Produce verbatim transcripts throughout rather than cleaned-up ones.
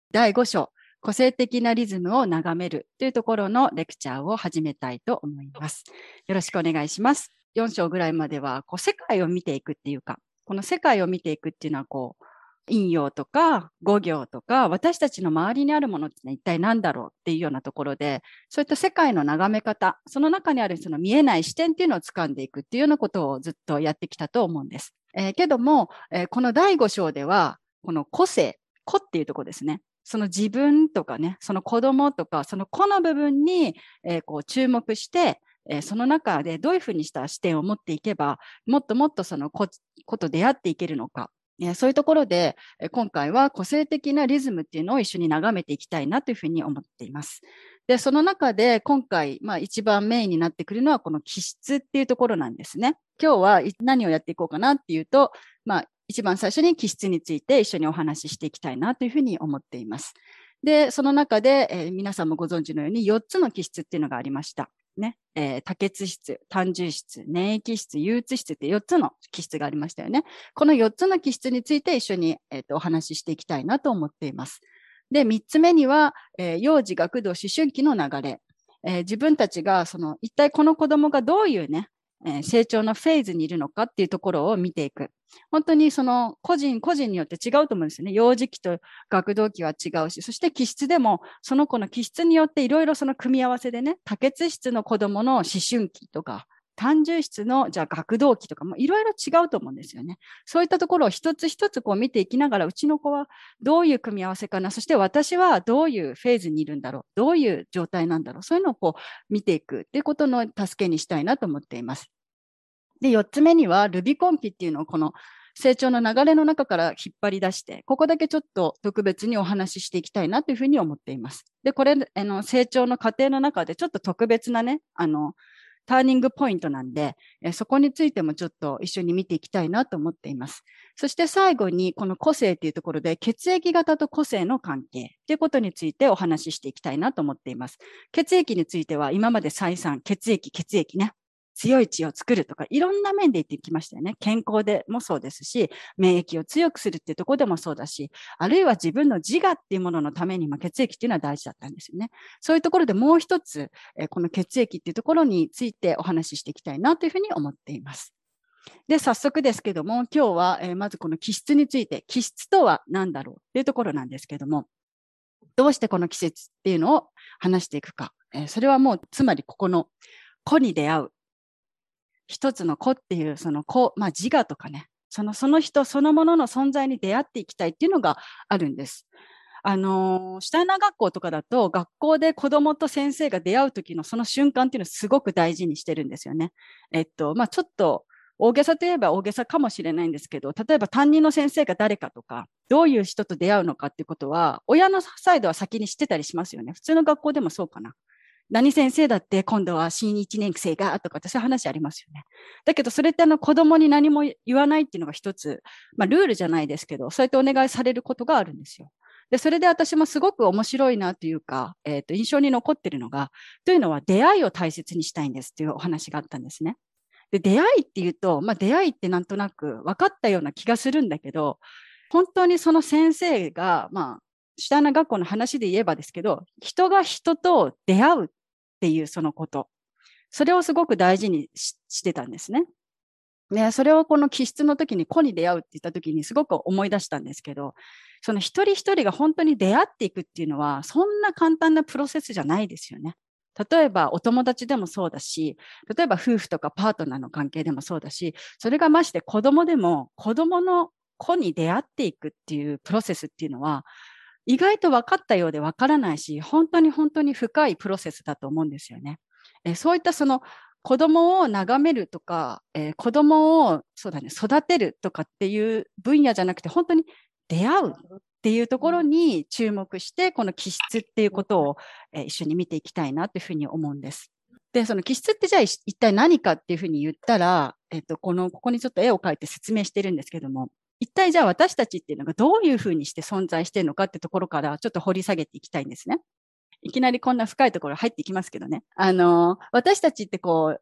だいご章、個性的なリズムを眺めるというところのレクチャーを始めたいと思います。よろしくお願いします。よん章ぐらいまではこう世界を見ていくっていうか、この世界を見ていくっていうのはこう陰陽とか五行とか私たちの周りにあるものって、ね、一体何だろうっていうようなところで、そういった世界の眺め方、その中にあるその見えない視点っていうのを掴んでいくっていうようなことをずっとやってきたと思うんです。えー、けども、えー、このだいご章ではこの個性、個っていうところですね。その自分とかね、その子供とか、その個の部分に、えー、こう注目して、えー、その中でどういうふうにした視点を持っていけば、もっともっとその子と出会っていけるのか。そういうところで、今回は個性的なリズムっていうのを一緒に眺めていきたいなというふうに思っています。で、その中で今回、まあ一番メインになってくるのはこの気質っていうところなんですね。今日は何をやっていこうかなっていうと、まあ一番最初に気質について一緒にお話ししていきたいなというふうに思っています。で、その中で、えー、皆さんもご存知のようによっつの気質っていうのがありました。ね、えー、多血質、単純質、粘液質、憂鬱質ってよっつの気質がありましたよね。このよっつの気質について一緒に、えー、とお話ししていきたいなと思っています。で、みっつめには、えー、幼児、学童、思春期の流れ、えー、自分たちがその一体この子供がどういうね、えー、成長のフェーズにいるのかっていうところを見ていく。本当にその個人個人によって違うと思うんですよね。幼児期と学童期は違うし、そして気質でもその子の気質によっていろいろその組み合わせでね、多血質の子供の思春期とか、単純質のじゃあ学童期とかもいろいろ違うと思うんですよね。そういったところを一つ一つこう見ていきながら、うちの子はどういう組み合わせかな、そして私はどういうフェーズにいるんだろう、どういう状態なんだろう、そういうのをこう見ていくっていうことの助けにしたいなと思っています。で、よっつめにはルビコン期っていうのをこの成長の流れの中から引っ張り出して、ここだけちょっと特別にお話ししていきたいなというふうに思っています。で、これ、あの成長の過程の中でちょっと特別なね、あの、ターニングポイントなんで、えそこについてもちょっと一緒に見ていきたいなと思っています。そして最後にこの個性っていうところで血液型と個性の関係ということについてお話ししていきたいなと思っています。血液については今まで再三、血液、血液ね。強い血を作るとかいろんな面で言ってきましたよね。健康でもそうですし、免疫を強くするっていうところでもそうだし、あるいは自分の自我っていうもののためにも血液っていうのは大事だったんですよね。そういうところでもう一つ、この血液っていうところについてお話ししていきたいなというふうに思っています。で、早速ですけども、今日はまずこの気質について、気質とは何だろうっていうところなんですけども、どうしてこの季節っていうのを話していくか。それはもう、つまりここの子に出会う。一つの子っていう、その子、まあ自我とかね、その、その人そのものの存在に出会っていきたいっていうのがあるんです。あのー、シュタイナー学校とかだと、学校で子供と先生が出会う時のその瞬間っていうのをすごく大事にしてるんですよね。えっと、まあちょっと、大げさといえば大げさかもしれないんですけど、例えば担任の先生が誰かとか、どういう人と出会うのかっていうことは、親のサイドは先に知ってたりしますよね。普通の学校でもそうかな。何先生だって今度は新一年生がとかってそういう話ありますよね。だけどそれってあの子供に何も言わないっていうのが一つ、まあルールじゃないですけど、そうやってお願いされることがあるんですよ。で、それで私もすごく面白いなというか、えっと、印象に残ってるのが、というのは出会いを大切にしたいんですっていうお話があったんですね。で、出会いっていうと、まあ出会いってなんとなく分かったような気がするんだけど、本当にその先生が、まあ、シュタイナー学校の話で言えばですけど、人が人と出会うっていうそのこと。それをすごく大事に し, してたんですね。で、それをこの気質の時に子に出会うって言った時にすごく思い出したんですけど、その一人一人が本当に出会っていくっていうのは、そんな簡単なプロセスじゃないですよね。例えばお友達でもそうだし、例えば夫婦とかパートナーの関係でもそうだし、それがまして子供でも子供の子に出会っていくっていうプロセスっていうのは、意外と分かったようで分からないし、本当に本当に深いプロセスだと思うんですよね。えそういったその子供を眺めるとか、えー、子供をそうだね、育てるとかっていう分野じゃなくて、本当に出会うっていうところに注目して、この気質っていうことを、えー、一緒に見ていきたいなというふうに思うんです。で、その気質ってじゃあ一体何かっていうふうに言ったら、えっと、この、ここにちょっと絵を描いて説明してるんですけども、一体じゃあ私たちっていうのがどういうふうにして存在しているのかってところからちょっと掘り下げていきたいんですね。いきなりこんな深いところ入っていきますけどね。あの、私たちってこう、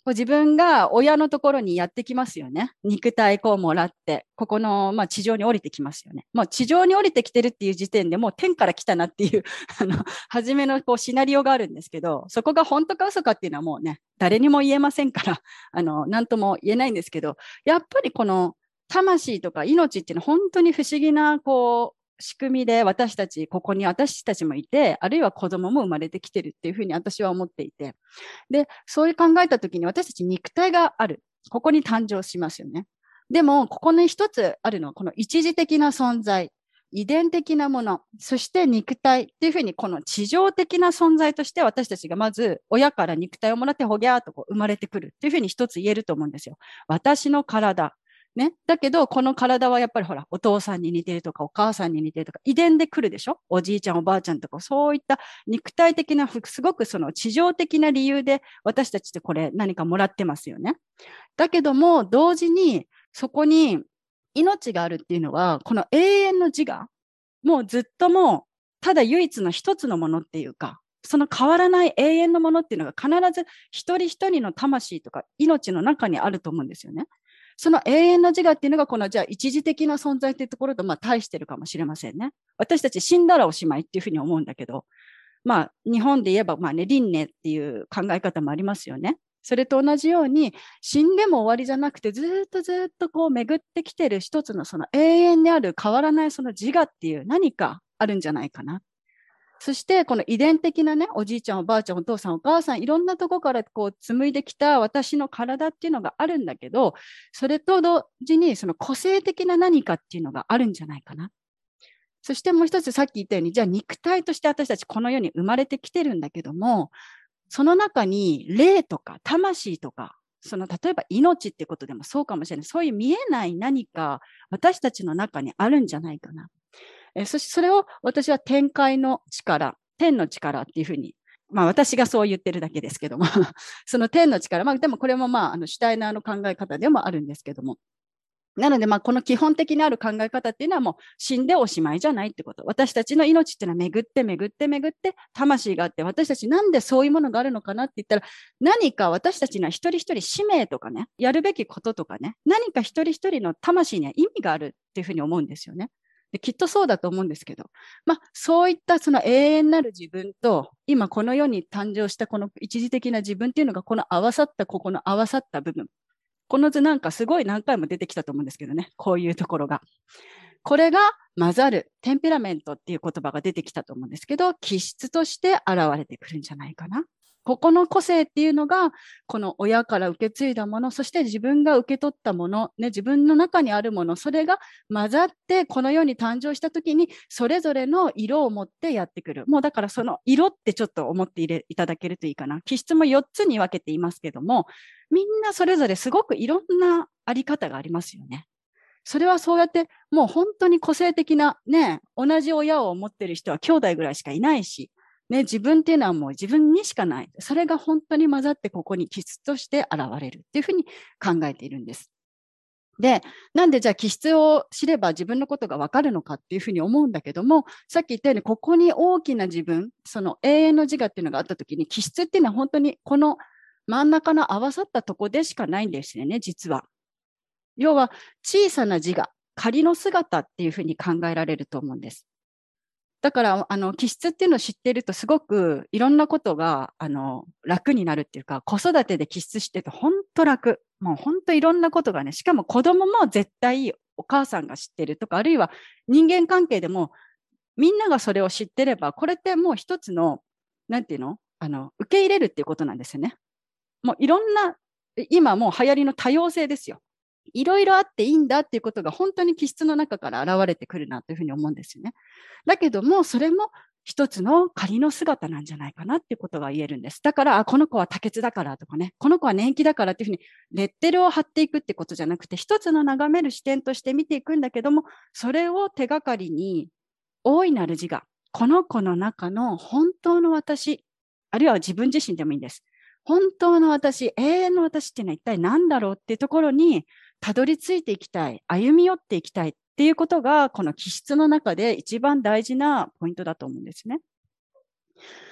こう自分が親のところにやってきますよね。肉体こうもらって、ここの、まあ、地上に降りてきますよね。もう地上に降りてきてるっていう時点でもう天から来たなっていう、あの、初めのこうシナリオがあるんですけど、そこが本当か嘘かっていうのはもうね、誰にも言えませんから、あの、なんとも言えないんですけど、やっぱりこの魂とか命っていうのは本当に不思議な、こう、仕組みで私たち、ここに私たちもいて、あるいは子供も生まれてきてるっていうふうに私は思っていて。で、そういう考えたときに私たち肉体がある。ここに誕生しますよね。でも、ここに一つあるのは、この一時的な存在、遺伝的なもの、そして肉体っていうふうに、この地上的な存在として私たちがまず親から肉体をもらってほぎゃーっとこう生まれてくるっていうふうに一つ言えると思うんですよ。私の体。ね。だけど、この体はやっぱりほら、お父さんに似てるとか、お母さんに似てるとか、遺伝で来るでしょ。おじいちゃん、おばあちゃんとか、そういった肉体的な、すごくその地上的な理由で私たちってこれ何かもらってますよね。だけども、同時にそこに命があるっていうのは、この永遠の自我、もうずっともう、ただ唯一の一つのものっていうか、その変わらない永遠のものっていうのが必ず一人一人の魂とか命の中にあると思うんですよね。その永遠の自我っていうのが、このじゃあ一時的な存在っていうところとまあ対してるかもしれませんね。私たち死んだらおしまいっていうふうに思うんだけど、まあ日本で言えばまあね、輪廻っていう考え方もありますよね。それと同じように、死んでも終わりじゃなくて、ずっとずっとこう巡ってきてる一つのその永遠である変わらないその自我っていう何かあるんじゃないかな。そして、この遺伝的なね、おじいちゃん、おばあちゃん、お父さん、お母さん、いろんなとこからこう紡いできた私の体っていうのがあるんだけど、それと同時にその個性的な何かっていうのがあるんじゃないかな。そしてもう一つさっき言ったように、じゃあ肉体として私たちこの世に生まれてきてるんだけども、その中に霊とか魂とか、その例えば命ってことでもそうかもしれない。そういう見えない何か私たちの中にあるんじゃないかな。えそしてそれを私は天界の力、天の力っていうふうに、まあ私がそう言ってるだけですけども、その天の力、まあでもこれもまああのシュタイナーの考え方でもあるんですけども、なので、まあ、この基本的にある考え方っていうのはもう死んでおしまいじゃないってこと。私たちの命っていうのは巡って巡って巡って魂があって、私たちなんでそういうものがあるのかなって言ったら、何か私たちには一人一人使命とかね、やるべきこととかね、何か一人一人の魂には意味があるっていうふうに思うんですよね。できっとそうだと思うんですけど、まあ、そういったその永遠なる自分と、今この世に誕生したこの一時的な自分っていうのが、この合わさった、ここの合わさった部分。この図なんかすごい何回も出てきたと思うんですけどね。こういうところが。これが混ざる、テンペラメントっていう言葉が出てきたと思うんですけど、気質として現れてくるんじゃないかな。ここの個性っていうのが、この親から受け継いだもの、そして自分が受け取ったもの、ね、自分の中にあるもの、それが混ざって、この世に誕生した時に、それぞれの色を持ってやってくる。もうだからその色ってちょっと思っていれいただけるといいかな。気質もよっつに分けていますけども、みんなそれぞれすごくいろんなあり方がありますよね。それはそうやって、もう本当に個性的な、ね、同じ親を持ってる人は兄弟ぐらいしかいないし、ね、自分っていうのはもう自分にしかない。それが本当に混ざってここに気質として現れるっていうふうに考えているんです。で、なんでじゃあ気質を知れば自分のことがわかるのかっていうふうに思うんだけども、さっき言ったようにここに大きな自分、その永遠の自我っていうのがあったときに、気質っていうのは本当にこの真ん中の合わさったとこでしかないんですよね、実は。要は小さな自我、仮の姿っていうふうに考えられると思うんです。だから、あの、気質っていうのを知っているとすごくいろんなことが、あの、楽になるっていうか、子育てで気質知ってると本当楽。もう本当いろんなことがね、しかも子供も絶対お母さんが知ってるとか、あるいは人間関係でもみんながそれを知ってれば、これってもう一つの、なんていうのあの、受け入れるっていうことなんですよね。もういろんな、今もう流行りの多様性ですよ。いろいろあっていいんだっていうことが本当に気質の中から現れてくるなというふうに思うんですよね。だけども、それも一つの仮の姿なんじゃないかなっていうことが言えるんです。だから、あ、この子は多血だからとかね、この子は年季だからっていうふうにレッテルを貼っていくってことじゃなくて、一つの眺める視点として見ていくんだけども、それを手がかりに大いなる自我、この子の中の本当の私、あるいは自分自身でもいいんです。本当の私、永遠の私っていうのは一体何だろうっていうところにたどり着いていきたい、歩み寄っていきたいっていうことが、この気質の中で一番大事なポイントだと思うんですね。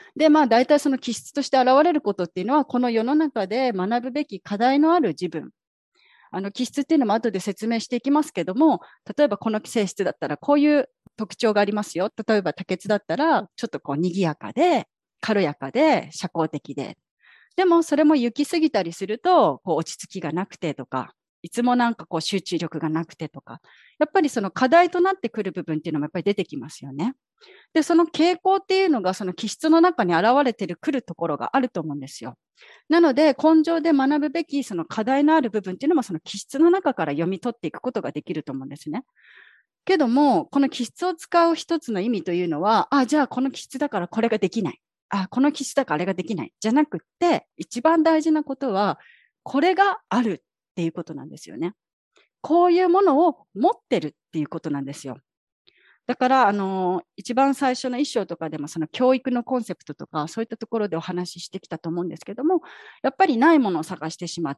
で、まあ大体その気質として現れることっていうのは、この世の中で学ぶべき課題のある自分。あの気質っていうのも後で説明していきますけども、例えばこの性質だったらこういう特徴がありますよ。例えば多血だったら、ちょっとこう賑やかで、軽やかで、社交的で。でもそれも行き過ぎたりすると、こう落ち着きがなくてとか、いつもなんかこう集中力がなくてとか、やっぱりその課題となってくる部分っていうのもやっぱり出てきますよね。で、その傾向っていうのがその気質の中に現れてくるところがあると思うんですよ。なので、根性で学ぶべきその課題のある部分っていうのもその気質の中から読み取っていくことができると思うんですね。けども、この気質を使う一つの意味というのは、あ、じゃあこの気質だからこれができない。あ、この気質だからあれができない。じゃなくって、一番大事なことは、これがあるっていうことなんですよね。こういうものを持ってるっていうことなんですよ。だから、あの、一番最初の一章とかでも、その教育のコンセプトとか、そういったところでお話ししてきたと思うんですけども、やっぱりないものを探してしまって、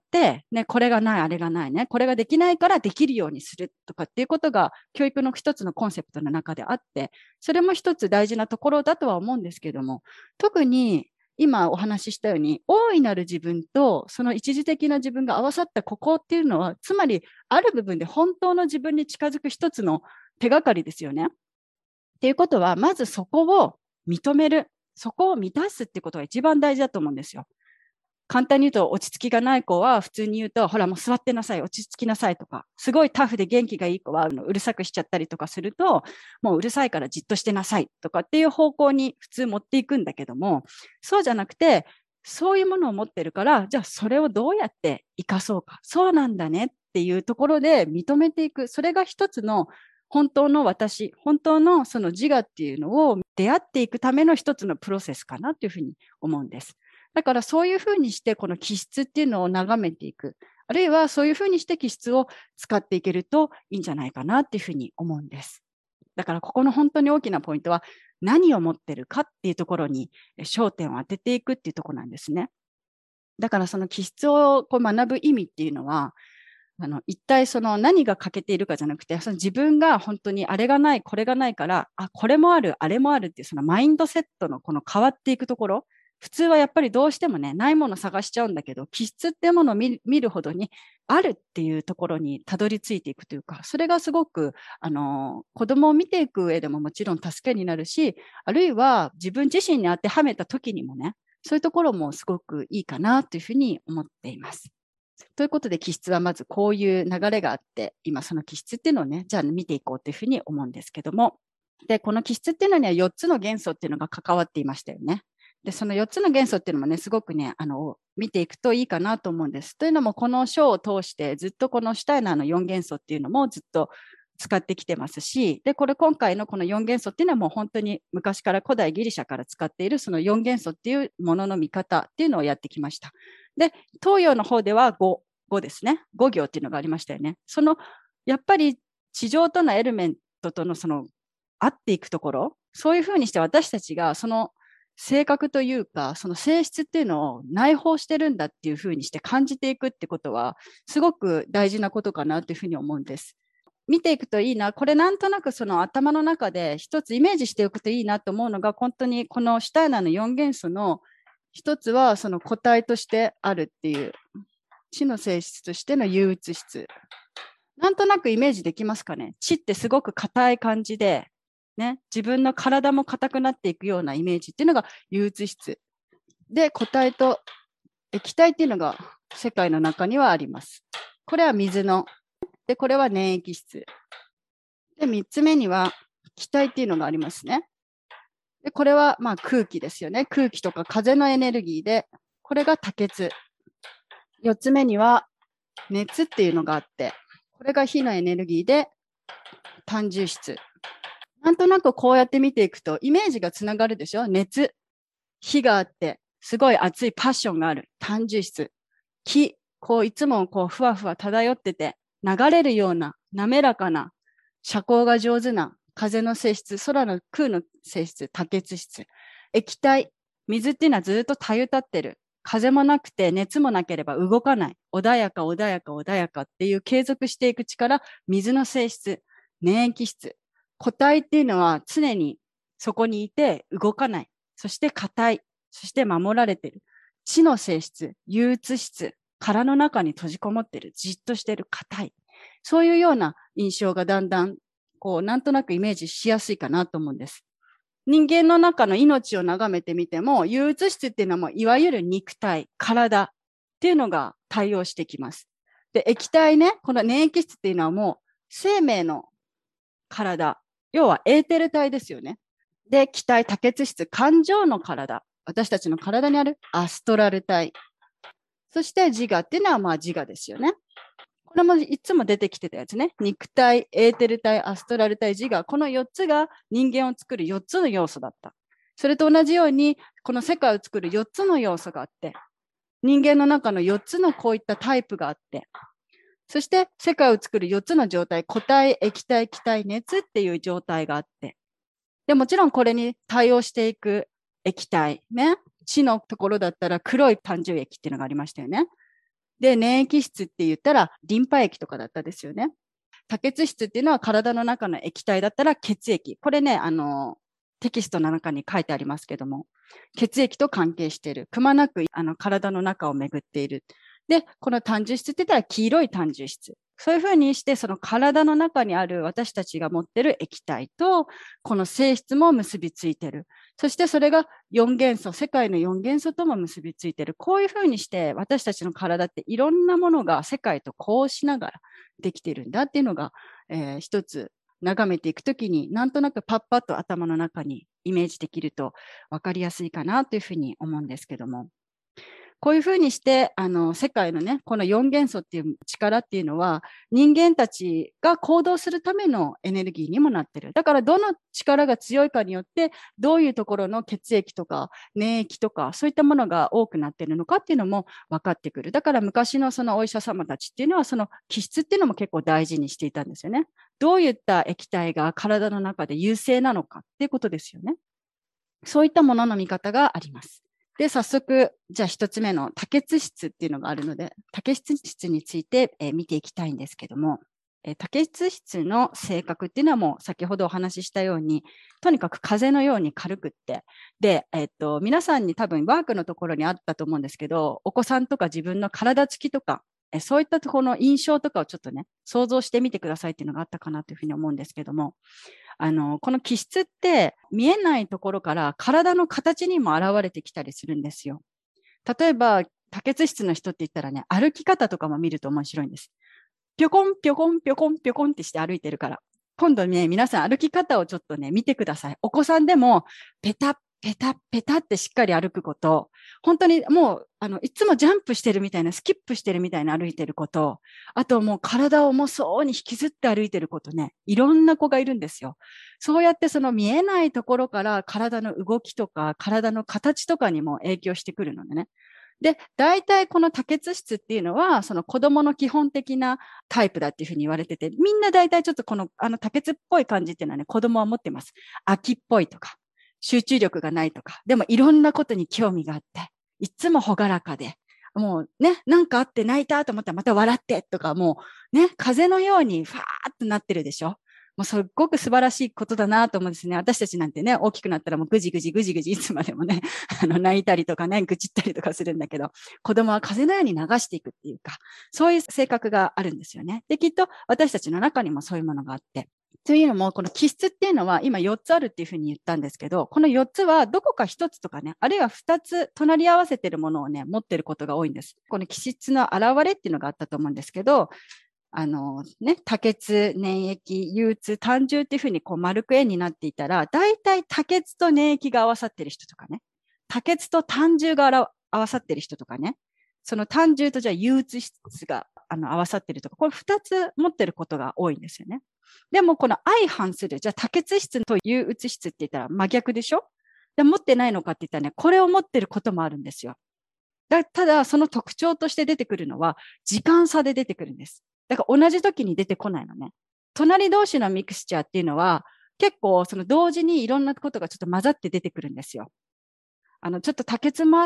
ね、これがない、あれがないね、これができないからできるようにするとかっていうことが、教育の一つのコンセプトの中であって、それも一つ大事なところだとは思うんですけども、特に今お話ししたように、大いなる自分とその一時的な自分が合わさったここっていうのは、つまりある部分で本当の自分に近づく一つの手がかりですよね。っていうことは、まずそこを認める。そこを満たすってことが一番大事だと思うんですよ。簡単に言うと、落ち着きがない子は普通に言うと、ほらもう座ってなさい、落ち着きなさいとか、すごいタフで元気がいい子はうるさくしちゃったりとかすると、もううるさいからじっとしてなさいとかっていう方向に普通持っていくんだけども、そうじゃなくて、そういうものを持ってるから、じゃあそれをどうやって生かそうか。そうなんだねっていうところで認めていく。それが一つの本当の私、本当のその自我っていうのを出会っていくための一つのプロセスかなというふうに思うんです。だからそういうふうにしてこの気質っていうのを眺めていく。あるいはそういうふうにして気質を使っていけるといいんじゃないかなっていうふうに思うんです。だからここの本当に大きなポイントは何を持ってるかっていうところに焦点を当てていくっていうところなんですね。だからその気質をこう学ぶ意味っていうのは、あの一体その何が欠けているかじゃなくて、その自分が本当にあれがない、これがないから、あ、これもある、あれもあるっていうそのマインドセットのこの変わっていくところ、普通はやっぱりどうしてもね、ないもの探しちゃうんだけど、気質っていうものを見見るほどにあるっていうところにたどり着いていくというか、それがすごくあの子供を見ていく上でももちろん助けになるし、あるいは自分自身に当てはめた時にもね、そういうところもすごくいいかなというふうに思っています。ということで気質はまずこういう流れがあって、今その気質っていうのをね、じゃあ見ていこうというふうに思うんですけども、で、この気質っていうのにはよっつの元素っていうのが関わっていましたよね。で、そのよっつの元素っていうのもね、すごくね、あの、見ていくといいかなと思うんです。というのも、この章を通してずっとこのシュタイナーのよん元素っていうのもずっと使ってきてますし、で、これ今回のこのよん元素っていうのはもう本当に昔から古代ギリシャから使っているそのよん元素っていうものの見方っていうのをやってきました。で、東洋の方ではご、ごですね。ご行っていうのがありましたよね。その、やっぱり地上とのエレメントとのその合っていくところ、そういうふうにして私たちがその性格というか、その性質っていうのを内包してるんだっていうふうにして感じていくってことは、すごく大事なことかなというふうに思うんです。見ていくといいな、これなんとなくその頭の中で一つイメージしておくといいなと思うのが、本当にこのシュタイナーのよん元素の一つはその個体としてあるっていう、知の性質としての憂鬱質。なんとなくイメージできますかね。知ってすごく硬い感じで、ね、自分の体も硬くなっていくようなイメージっていうのが憂鬱質。で、固体と液体っていうのが世界の中にはあります。これは水の。で、これは粘液質。で、みっつめには気体っていうのがありますね。で、これはまあ空気ですよね。空気とか風のエネルギーで、これが多血。よっつめには熱っていうのがあって、これが火のエネルギーで単重質。なんとなくこうやって見ていくとイメージがつながるでしょ。熱、火があって、すごい熱いパッションがある単重質。気、こういつもこうふわふわ漂ってて、流れるような滑らかな、遮光が上手な風の性質、空の空の性質、多血質。液体、水っていうのはずっとたゆたってる。風もなくて熱もなければ動かない。穏やか穏やか穏やかっていう継続していく力、水の性質、粘液質。固体っていうのは常にそこにいて動かない。 そして硬い、そして守られている。地の性質、憂鬱質、殻の中に閉じこもっている、じっとしている、硬い。そういうような印象がだんだん、こう、なんとなくイメージしやすいかなと思うんです。人間の中の命を眺めてみても、憂鬱質っていうのはもういわゆる肉体、体っていうのが対応してきます。で、液体ね、この粘液質っていうのはもう生命の体、要はエーテル体ですよね。で、気体、多血質、感情の体、私たちの体にあるアストラル体。そして自我っていうのはまあ自我ですよね。これもいつも出てきてたやつね。肉体、エーテル体、アストラル体、自我。このよっつが人間を作るよっつの要素だった。それと同じように、この世界を作るよっつの要素があって、人間の中のよっつのこういったタイプがあって、そして世界を作るよっつの状態、固体、液体、気体、熱っていう状態があって、でもちろんこれに対応していく液体、ね。地のところだったら黒い単純液っていうのがありましたよね。で、粘液質って言ったらリンパ液とかだったですよね。多血質っていうのは体の中の液体だったら血液。これね、あの、テキストの中に書いてありますけども、血液と関係している。くまなくあの体の中を巡っている。で、この単純質って言ったら黄色い単純質。そういうふうにして、その体の中にある私たちが持ってる液体と、この性質も結びついてる。そしてそれがよん元素、世界のよん元素とも結びついてる。こういうふうにして私たちの体っていろんなものが世界とこうしながらできてるんだっていうのが、えー、一つ眺めていくときになんとなくパッパッと頭の中にイメージできると分かりやすいかなというふうに思うんですけども。こういうふうにして、あの、世界のね、このよん元素っていう力っていうのは、人間たちが行動するためのエネルギーにもなってる。だから、どの力が強いかによって、どういうところの血液とか、粘液とか、そういったものが多くなってるのかっていうのも分かってくる。だから、昔のそのお医者様たちっていうのは、その気質っていうのも結構大事にしていたんですよね。どういった液体が体の中で優勢なのかっていうことですよね。そういったものの見方があります。で、早速、じゃあ一つ目の多血質っていうのがあるので、多血質について、えー、見ていきたいんですけども、えー、多血質の性格っていうのはもう先ほどお話ししたように、とにかく風のように軽くって、で、えー、っと、皆さんに多分ワークのところにあったと思うんですけど、お子さんとか自分の体つきとか、えー、そういったところの印象とかをちょっとね、想像してみてくださいっていうのがあったかなというふうに思うんですけども、あの、この気質って見えないところから体の形にも現れてきたりするんですよ。例えば、多血質の人って言ったらね、歩き方とかも見ると面白いんです。ぴょこんぴょこんぴょこんぴょこんってして歩いてるから。今度ね、皆さん歩き方をちょっとね、見てください。お子さんでも、ペタッペタッペタってしっかり歩くこと、本当にもう、あの、いつもジャンプしてるみたいな、スキップしてるみたいな歩いてること、あともう体を重そうに引きずって歩いてることね、いろんな子がいるんですよ。そうやってその見えないところから体の動きとか、体の形とかにも影響してくるのでね。で、大体この多血質っていうのは、その子供の基本的なタイプだっていうふうに言われてて、みんな大体ちょっとこの、あの多血っぽい感じっていうのはね、子供は持ってます。秋っぽいとか、集中力がないとか、でもいろんなことに興味があって、いつも朗らかで、もうね、なんかあって泣いたと思ったらまた笑ってとか、もうね、風のようにファーっとなってるでしょ。もうすっごく素晴らしいことだなと思うんですね。私たちなんてね、大きくなったらもうぐじぐじぐじぐじいつまでもね、あの泣いたりとかね、愚痴ったりとかするんだけど、子供は風のように流していくっていうか、そういう性格があるんですよね。で、きっと私たちの中にもそういうものがあって。というのも、この気質っていうのは今よっつあるっていうふうに言ったんですけど、このよっつはどこかひとつとかね、あるいはふたつ隣り合わせてるものをね、持ってることが多いんです。この気質の現れっていうのがあったと思うんですけど、あのね、多血、粘液、憂鬱、単純っていうふうにこう丸く円になっていたら、大体多血と粘液が合わさってる人とかね、多血と単純が合わさってる人とかね、その単純とじゃあ憂鬱質があの合わさってるとか、これふたつ持ってることが多いんですよね。でもこの相反する、じゃあ多血質と憂鬱質って言ったら真逆でしょ。で持ってないのかって言ったらね、これを持ってることもあるんですよ。だただその特徴として出てくるのは時間差で出てくるんです。だから同じ時に出てこないのね。隣同士のミクスチャーっていうのは結構その同時にいろんなことがちょっと混ざって出てくるんですよ。あの、ちょっと多血もあって、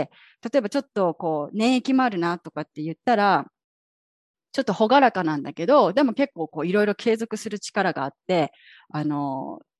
例えばちょっとこう、粘液もあるなとかって言ったら、ちょっと朗らかなんだけど、でも結構こう、いろいろ継続する力があって、あの、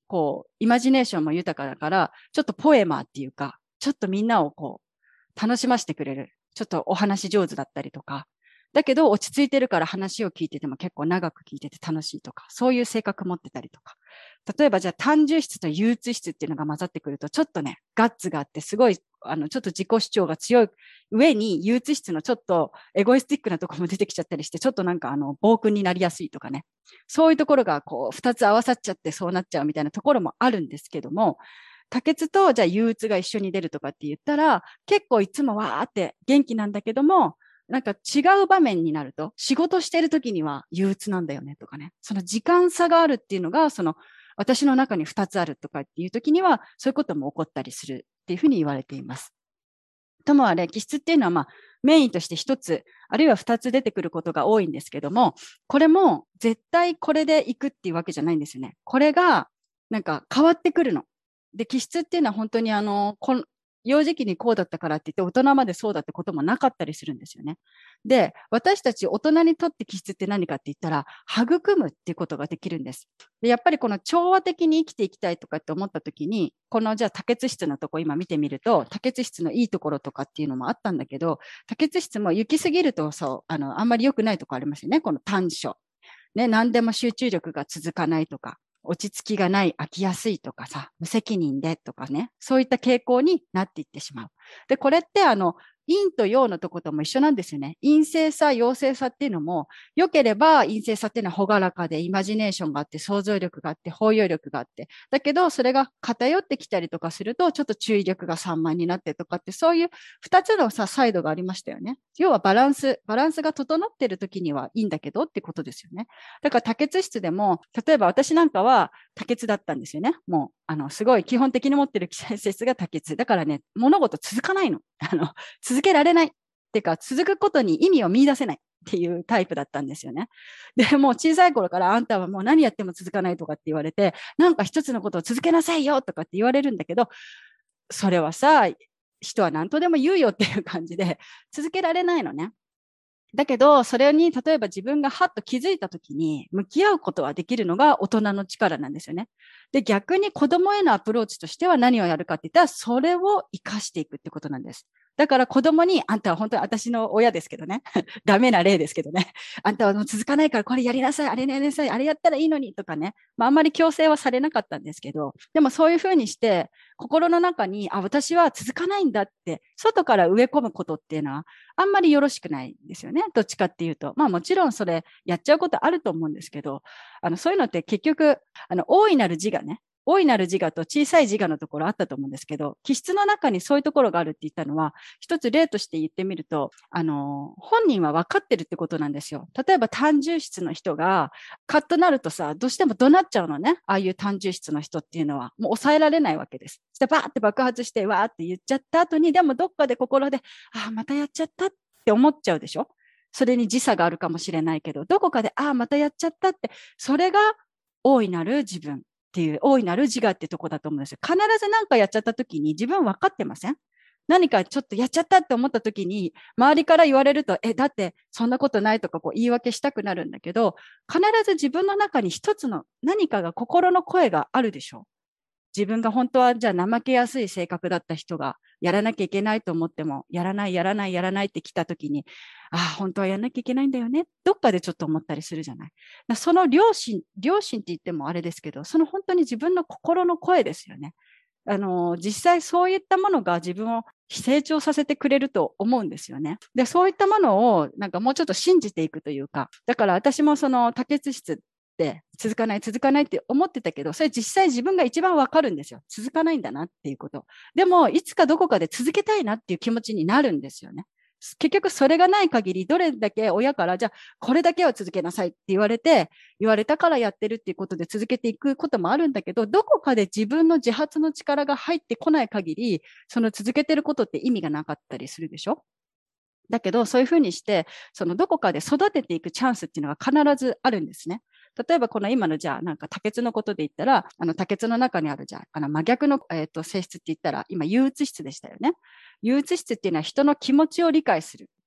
こう、イマジネーションも豊かだから、ちょっとポエマーっていうか、ちょっとみんなをこう、楽しませてくれる。ちょっとお話上手だったりとか。だけど落ち着いてるから話を聞いてても結構長く聞いてて楽しいとか、そういう性格持ってたりとか。例えばじゃあ単純質と憂鬱質っていうのが混ざってくると、ちょっとね、ガッツがあって、すごい、あの、ちょっと自己主張が強い上に、憂鬱質のちょっとエゴイスティックなところも出てきちゃったりして、ちょっとなんかあの、暴君になりやすいとかね。そういうところがこう、二つ合わさっちゃってそうなっちゃうみたいなところもあるんですけども、多血とじゃあ憂鬱が一緒に出るとかって言ったら、結構いつもわーって元気なんだけども、なんか違う場面になると、仕事してる時には憂鬱なんだよねとかね。その時間差があるっていうのが、その私の中に二つあるとかっていう時には、そういうことも起こったりするっていうふうに言われています。ともあれ、気質っていうのはまあメインとして一つ、あるいは二つ出てくることが多いんですけども、これも絶対これでいくっていうわけじゃないんですよね。これがなんか変わってくるの。で、気質っていうのは本当にあの、こ幼児期にこうだったからって言って大人までそうだってこともなかったりするんですよね。で、私たち大人にとって気質って何かって言ったら、育むっていうことができるんです。で、やっぱりこの調和的に生きていきたいとかって思った時に、このじゃあ多血質のとこ今見てみると、多血質のいいところとかっていうのもあったんだけど、多血質も行き過ぎるとそう、あの、あんまり良くないとこありますよね。この短所。ね、何でも集中力が続かないとか。落ち着きがない、飽きやすいとかさ、無責任でとかね、そういった傾向になっていってしまう。で、これってあの、陰と陽のとことも一緒なんですよね。陰性さ、陽性さっていうのも、良ければ陰性さっていうのは朗らかで、イマジネーションがあって、想像力があって、包容力があって。だけど、それが偏ってきたりとかすると、ちょっと注意力が散漫になってとかって、そういう二つのさ、サイドがありましたよね。要はバランス、バランスが整ってる時にはいいんだけどってことですよね。だから多血質でも、例えば私なんかは多血だったんですよね。もう、あの、すごい基本的に持ってる性質が多血。だからね、物事続かないの。あの、続けられない。っていうか、続くことに意味を見出せないっていうタイプだったんですよね。で、もう小さい頃からあんたはもう何やっても続かないとかって言われて、なんか一つのことを続けなさいよとかって言われるんだけど、それはさ、人は何とでも言うよっていう感じで、続けられないのね。だけど、それに例えば自分がはっと気づいたときに向き合うことはできるのが大人の力なんですよね。で、逆に子供へのアプローチとしては何をやるかって言ったら、それを活かしていくってことなんです。だから子供に、あんたは本当に私の親ですけどね。ダメな例ですけどね。あんたはもう続かないからこれやりなさい、あれやりなさい、あれやったらいいのにとかね。まああんまり強制はされなかったんですけど、でもそういうふうにして、心の中に、あ、私は続かないんだって、外から植え込むことっていうのは、あんまりよろしくないんですよね。どっちかっていうと。まあもちろんそれやっちゃうことあると思うんですけど、あの、そういうのって結局、あの、大いなる自我ね。大いなる自我と小さい自我のところあったと思うんですけど、気質の中にそういうところがあるって言ったのは、一つ例として言ってみると、あの、本人は分かってるってことなんですよ。例えば単純質の人が、カッとなるとさ、どうしても怒鳴っちゃうのね。ああいう単純質の人っていうのは、もう抑えられないわけです。そしてバーって爆発して、わーって言っちゃった後に、でもどっかで心で、ああ、またやっちゃったって思っちゃうでしょ。それに時差があるかもしれないけど、どこかで、ああ、またやっちゃったって、それが大いなる自分っていう、大いなる自我ってとこだと思うんですよ。必ず何かやっちゃった時に自分分かってません？何かちょっとやっちゃったって思った時に、周りから言われると、え、だってそんなことないとかこう言い訳したくなるんだけど、必ず自分の中に一つの何かが心の声があるでしょう。自分が本当はじゃあ怠けやすい性格だった人がやらなきゃいけないと思っても、やらない、やらない、やらないって来た時に、ああ、本当はやらなきゃいけないんだよね。どっかでちょっと思ったりするじゃない。その良心、良心って言ってもあれですけど、その本当に自分の心の声ですよね。あの、実際そういったものが自分を成長させてくれると思うんですよね。で、そういったものをなんかもうちょっと信じていくというか、だから私もその多血質って続かない続かないって思ってたけど、それ実際自分が一番わかるんですよ。続かないんだなっていうこと。でも、いつかどこかで続けたいなっていう気持ちになるんですよね。結局それがない限り、どれだけ親から、じゃあこれだけは続けなさいって言われて、言われたからやってるっていうことで続けていくこともあるんだけど、どこかで自分の自発の力が入ってこない限り、その続けてることって意味がなかったりするでしょ。だけど、そういうふうにして、そのどこかで育てていくチャンスっていうのが必ずあるんですね。例えばこの今のじゃあなんか多血のことで言ったら、あの多血の中にあるじゃあ、あの真逆の、えー、と性質って言ったら、今憂鬱質でしたよね。憂鬱質っていうのは人の気持ちを理解する。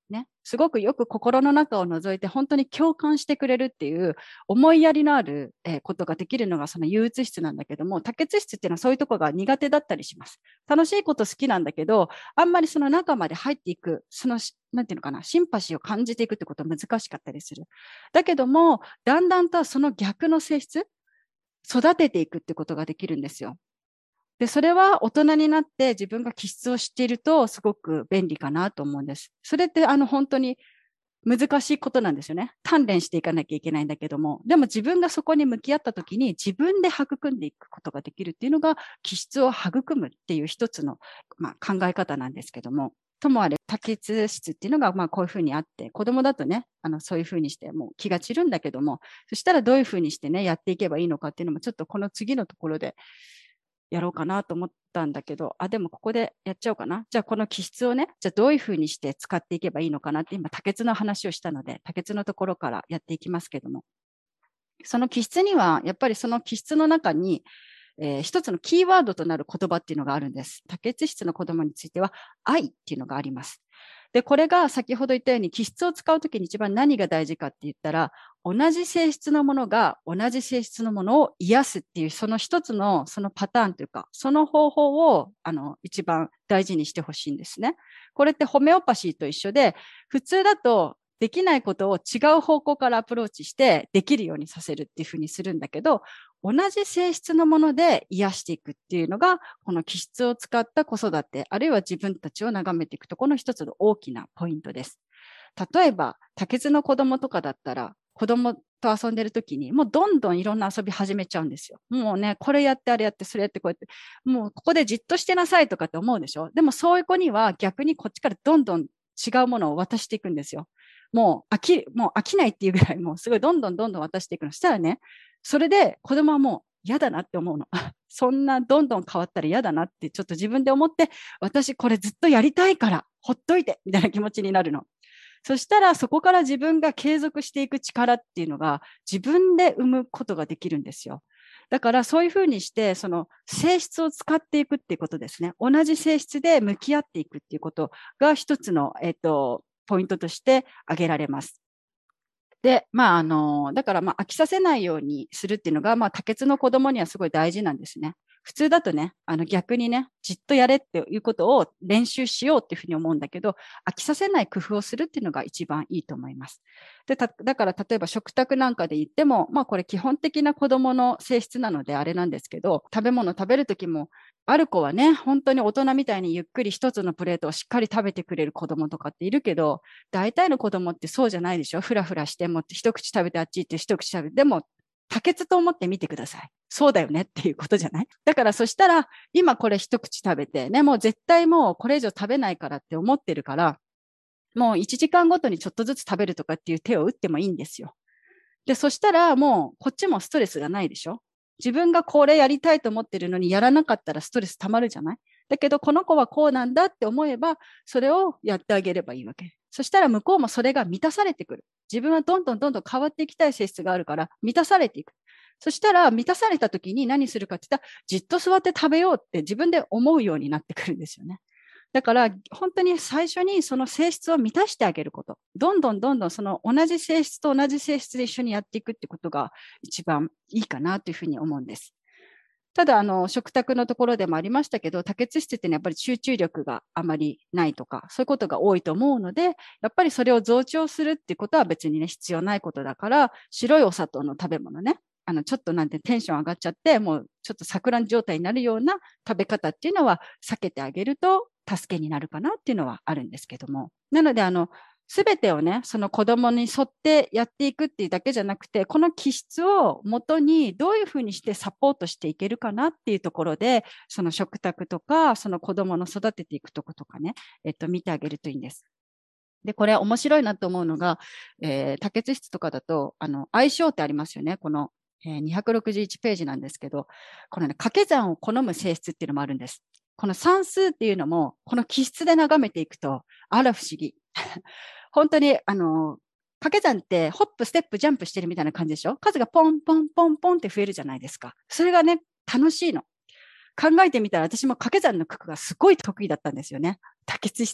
ね。すごくよく心の中を覗いて本当に共感してくれるっていう思いやりのある、えーことができるのがその憂鬱質なんだけども、多血質っていうのはそういうところが苦手だったりします。楽しいこと好きなんだけど、あんまりその中まで入っていく、その、なんていうのかな、シンパシーを感じていくってことは難しかったりする。だけども、だんだんとその逆の性質、育てていくってことができるんですよ。で、それは大人になって自分が気質を知っているとすごく便利かなと思うんです。それってあの本当に難しいことなんですよね。鍛錬していかなきゃいけないんだけども、でも自分がそこに向き合った時に自分で育んでいくことができるっていうのが気質を育むっていう一つの、まあ、考え方なんですけども、ともあれ多血質っていうのがまあこういうふうにあって、子供だとね、あのそういうふうにしてもう気が散るんだけども、そしたらどういうふうにしてね、やっていけばいいのかっていうのもちょっとこの次のところでやろうかなと思ったんだけど、あ、でもここでやっちゃおうかな。じゃあこの気質をね、じゃあどういうふうにして使っていけばいいのかなって今、多血の話をしたので、多血のところからやっていきますけども、その気質には、やっぱりその気質の中に、えー一つのキーワードとなる言葉っていうのがあるんです。多血質の子供については、愛っていうのがあります。で、これが先ほど言ったように気質を使うときに一番何が大事かって言ったら、同じ性質のものが同じ性質のものを癒すっていう、その一つのそのパターンというか、その方法をあの一番大事にしてほしいんですね。これってホメオパシーと一緒で、普通だとできないことを違う方向からアプローチしてできるようにさせるっていうふうにするんだけど、同じ性質のもので癒していくっていうのが、この気質を使った子育て、あるいは自分たちを眺めていくところの一つの大きなポイントです。例えば、多血の子供とかだったら、子供と遊んでる時に、もうどんどんいろんな遊び始めちゃうんですよ。もうね、これやって、あれやって、それやって、こうやって、もうここでじっとしてなさいとかって思うでしょ。でもそういう子には逆にこっちからどんどん違うものを渡していくんですよ。もう飽き、もう飽きないっていうぐらい、もうすごいどんどんどんどん渡していくの。したらね、それで子供はもう嫌だなって思うの。そんなどんどん変わったら嫌だなってちょっと自分で思って、私これずっとやりたいからほっといてみたいな気持ちになるの。そしたらそこから自分が継続していく力っていうのが自分で生むことができるんですよ。だからそういうふうにしてその性質を使っていくっていうことですね。同じ性質で向き合っていくっていうことが一つの、えっと、ポイントとして挙げられます。で、まあ、あの、だから、まあ、飽きさせないようにするっていうのが、まあ、多血の子供にはすごい大事なんですね。普通だとね、あの、逆にね、じっとやれっていうことを練習しようっていうふうに思うんだけど、飽きさせない工夫をするっていうのが一番いいと思います。で、ただから、例えば食卓なんかで言っても、まあ、これ基本的な子供の性質なのであれなんですけど、食べ物食べるときも、ある子はね、本当に大人みたいにゆっくり一つのプレートをしっかり食べてくれる子供とかっているけど、大体の子供ってそうじゃないでしょ。ふらふらしてもって一口食べてあっち行って一口食べて、でも、多血と思ってみてください。そうだよねっていうことじゃない？だからそしたら、今これ一口食べて、ね、もう絶対もうこれ以上食べないからって思ってるから、もういちじかんごとにちょっとずつ食べるとかっていう手を打ってもいいんですよ。で、そしたらもうこっちもストレスがないでしょ。自分がこれやりたいと思ってるのにやらなかったらストレス溜まるじゃない。だけどこの子はこうなんだって思えば、それをやってあげればいいわけ。そしたら向こうもそれが満たされてくる。自分はどんどんどんどん変わっていきたい性質があるから満たされていく。そしたら満たされた時に何するかって言ったら、じっと座って食べようって自分で思うようになってくるんですよね。だから本当に最初にその性質を満たしてあげること。どんどんどんどんその同じ性質と同じ性質で一緒にやっていくってことが一番いいかなというふうに思うんです。ただ、あの、食卓のところでもありましたけど、多血質っていうのはやっぱり集中力があまりないとか、そういうことが多いと思うので、やっぱりそれを増長するっていうことは別にね、必要ないことだから、白いお砂糖の食べ物ね、あの、ちょっとなんてテンション上がっちゃって、もうちょっと錯乱状態になるような食べ方っていうのは避けてあげると助けになるかなっていうのはあるんですけども。なので、あの、すべてをね、その子供に沿ってやっていくっていうだけじゃなくて、この気質をもとにどういうふうにしてサポートしていけるかなっていうところで、その食卓とか、その子供の育てていくとことかね、えっと、見てあげるといいんです。で、これ面白いなと思うのが、えー、多血質とかだと、あの、相性ってありますよね。この、えー、にひゃくろくじゅういちページなんですけど、このね、掛け算を好む性質っていうのもあるんです。この算数っていうのも、この気質で眺めていくと、あら不思議。本当に、あの、掛け算ってホップ、ステップ、ジャンプしてるみたいな感じでしょ。数がポンポンポンポンって増えるじゃないですか。それがね、楽しいの。考えてみたら私も掛け算の九九がすごい得意だったんですよね。多血質。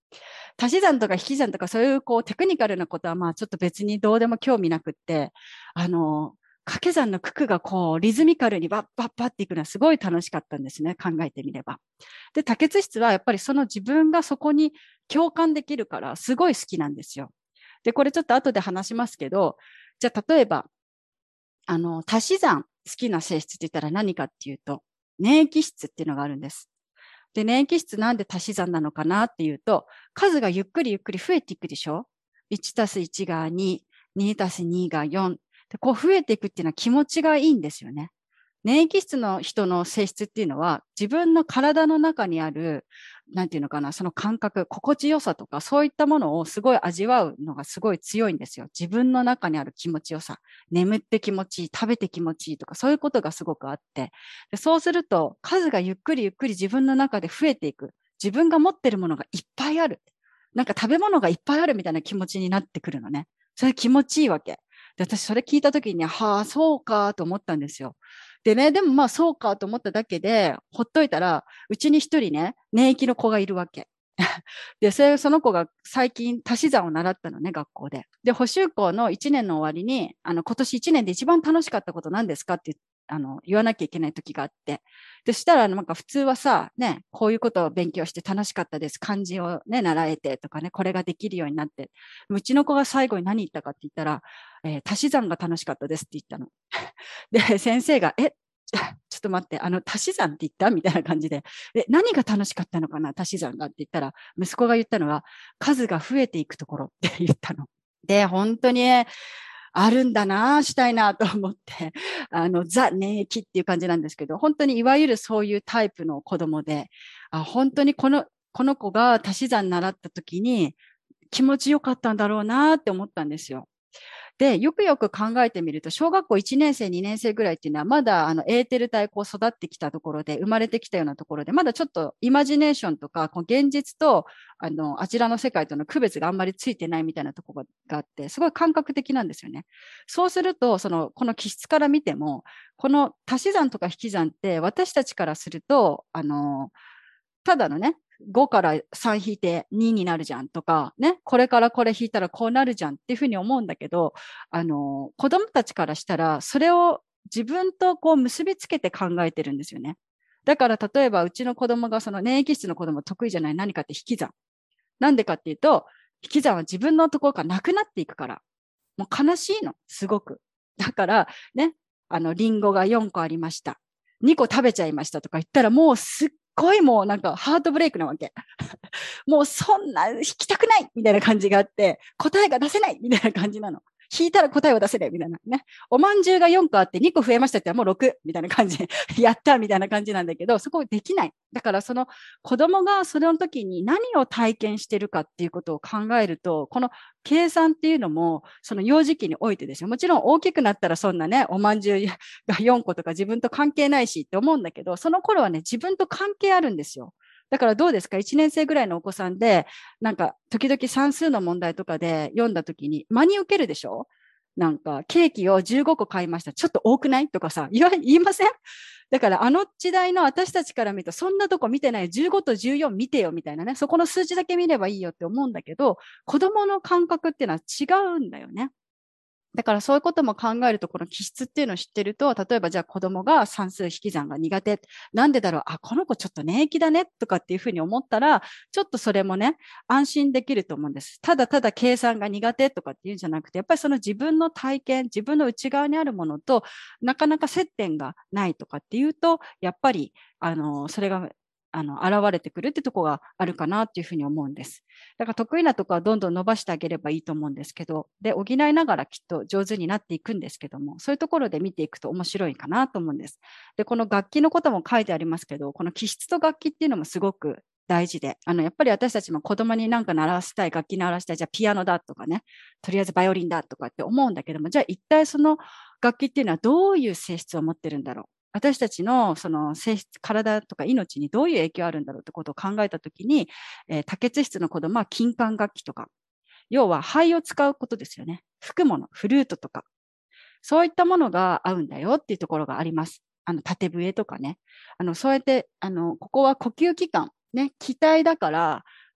足し算とか引き算とかそういうこうテクニカルなことはまあちょっと別にどうでも興味なくって、あの、掛け算の九九がこうリズミカルにバッバッバッっていくのはすごい楽しかったんですね。考えてみれば。で、多欠室はやっぱりその自分がそこに共感できるからすごい好きなんですよ。で、これちょっと後で話しますけど、じゃあ例えば、あの、足し算好きな性質って言ったら何かっていうと、粘液質っていうのがあるんです。で、粘液質なんで足し算なのかなっていうと、数がゆっくりゆっくり増えていくでしょ？ いち たすいちがに、にたすにがよん。で、こう増えていくっていうのは気持ちがいいんですよね。粘液質の人の性質っていうのは、自分の体の中にある、なんていうのかな、その感覚、心地よさとか、そういったものをすごい味わうのがすごい強いんですよ。自分の中にある気持ちよさ。眠って気持ちいい、食べて気持ちいいとか、そういうことがすごくあって。でそうすると、数がゆっくりゆっくり自分の中で増えていく。自分が持ってるものがいっぱいある。なんか食べ物がいっぱいあるみたいな気持ちになってくるのね。それ気持ちいいわけ。で私、それ聞いたときに、はあ、そうかと思ったんですよ。でね、でもまあそうかと思っただけで、ほっといたら、うちに一人ね、年役の子がいるわけ。で、それその子が最近足し算を習ったのね、学校で。で、補習校のいちねんの終わりに、あの、今年いちねんで一番楽しかったこと何ですかってあの言わなきゃいけない時があって。で、したら、なんか普通はさ、ね、こういうことを勉強して楽しかったです。漢字をね、習えてとかね、これができるようになって。うちの子が最後に何言ったかって言ったら、えー、足し算が楽しかったですって言ったの。で、先生が、え、ちょっと待って、あの、足し算って言ったみたいな感じで、え、何が楽しかったのかな足し算がって言ったら、息子が言ったのは、数が増えていくところって言ったの。で、本当に、ね、あるんだな、したいなと思って、あの、ザ・粘液っていう感じなんですけど、本当にいわゆるそういうタイプの子供で、あ、本当にこの、この子が足し算習った時に気持ちよかったんだろうなって思ったんですよ。で、よくよく考えてみると、小学校いちねん生、にねん生ぐらいっていうのは、まだあのエーテル体こう育ってきたところで、生まれてきたようなところで、まだちょっとイマジネーションとか、こう現実とあのあちらの世界との区別があんまりついてないみたいなところがあって、すごい感覚的なんですよね。そうすると、そのこの気質から見ても、この足し算とか引き算って私たちからすると、あのただのね、ごからさん引いてにになるじゃんとか、ね、これからこれ引いたらこうなるじゃんっていうふうに思うんだけど、あの、子供たちからしたら、それを自分とこう結びつけて考えてるんですよね。だから例えばうちの子供がその粘液質の子供得意じゃない何かって引き算。なんでかっていうと、引き算は自分のところからなくなっていくから。もう悲しいの、すごく。だからね、あの、リンゴがよんこありました。にこ食べちゃいましたとか言ったらもうすっごいもうなんかハートブレイクなわけ。もうそんな引きたくないみたいな感じがあって、答えが出せないみたいな感じなの。引いたら答えを出せないみたいなね。おまんじゅうがよんこあってにこ増えましたってもうろくみたいな感じで、やったみたいな感じなんだけど、そこできない。だからその子供がそれの時に何を体験してるかっていうことを考えると、この計算っていうのも、その幼児期においてですよ。もちろん大きくなったらそんなね、おまんじゅうがよんことか自分と関係ないしって思うんだけど、その頃はね、自分と関係あるんですよ。だからどうですか ?いち 年生ぐらいのお子さんで、なんか時々算数の問題とかで読んだ時に真に受けるでしょ？なんかケーキをじゅうごこ買いました。ちょっと多くないとかさ、言わ、言いません？だからあの時代の私たちから見ると、そんなとこ見てない。じゅうごとじゅうよん見てよみたいなね。そこの数字だけ見ればいいよって思うんだけど、子供の感覚っていうのは違うんだよね。だからそういうことも考えると、この気質っていうのを知ってると、例えばじゃあ子供が算数引き算が苦手。なんでだろう、あ、この子ちょっと粘液だねとかっていうふうに思ったら、ちょっとそれもね、安心できると思うんです。ただただ計算が苦手とかっていうんじゃなくて、やっぱりその自分の体験、自分の内側にあるものとなかなか接点がないとかっていうと、やっぱり、あの、それがあの、現れてくるってとこがあるかなっていうふうに思うんです。だから得意なとこはどんどん伸ばしてあげればいいと思うんですけど、で、補いながらきっと上手になっていくんですけども、そういうところで見ていくと面白いかなと思うんです。で、この楽器のことも書いてありますけど、この気質と楽器っていうのもすごく大事で、あの、やっぱり私たちも子供になんか習わせたい、楽器習わせたい、じゃあピアノだとかね、とりあえずバイオリンだとかって思うんだけども、じゃあ一体その楽器っていうのはどういう性質を持ってるんだろう。私たちのその性質、体とか命にどういう影響あるんだろうってことを考えたときに、えー、多欠質の子供は金管楽器とか、要は肺を使うことですよね。吹くもの、フルートとか、そういったものが合うんだよっていうところがあります。あの、縦笛とかね。あの、そうやって、あの、ここは呼吸器官、ね、気体だから、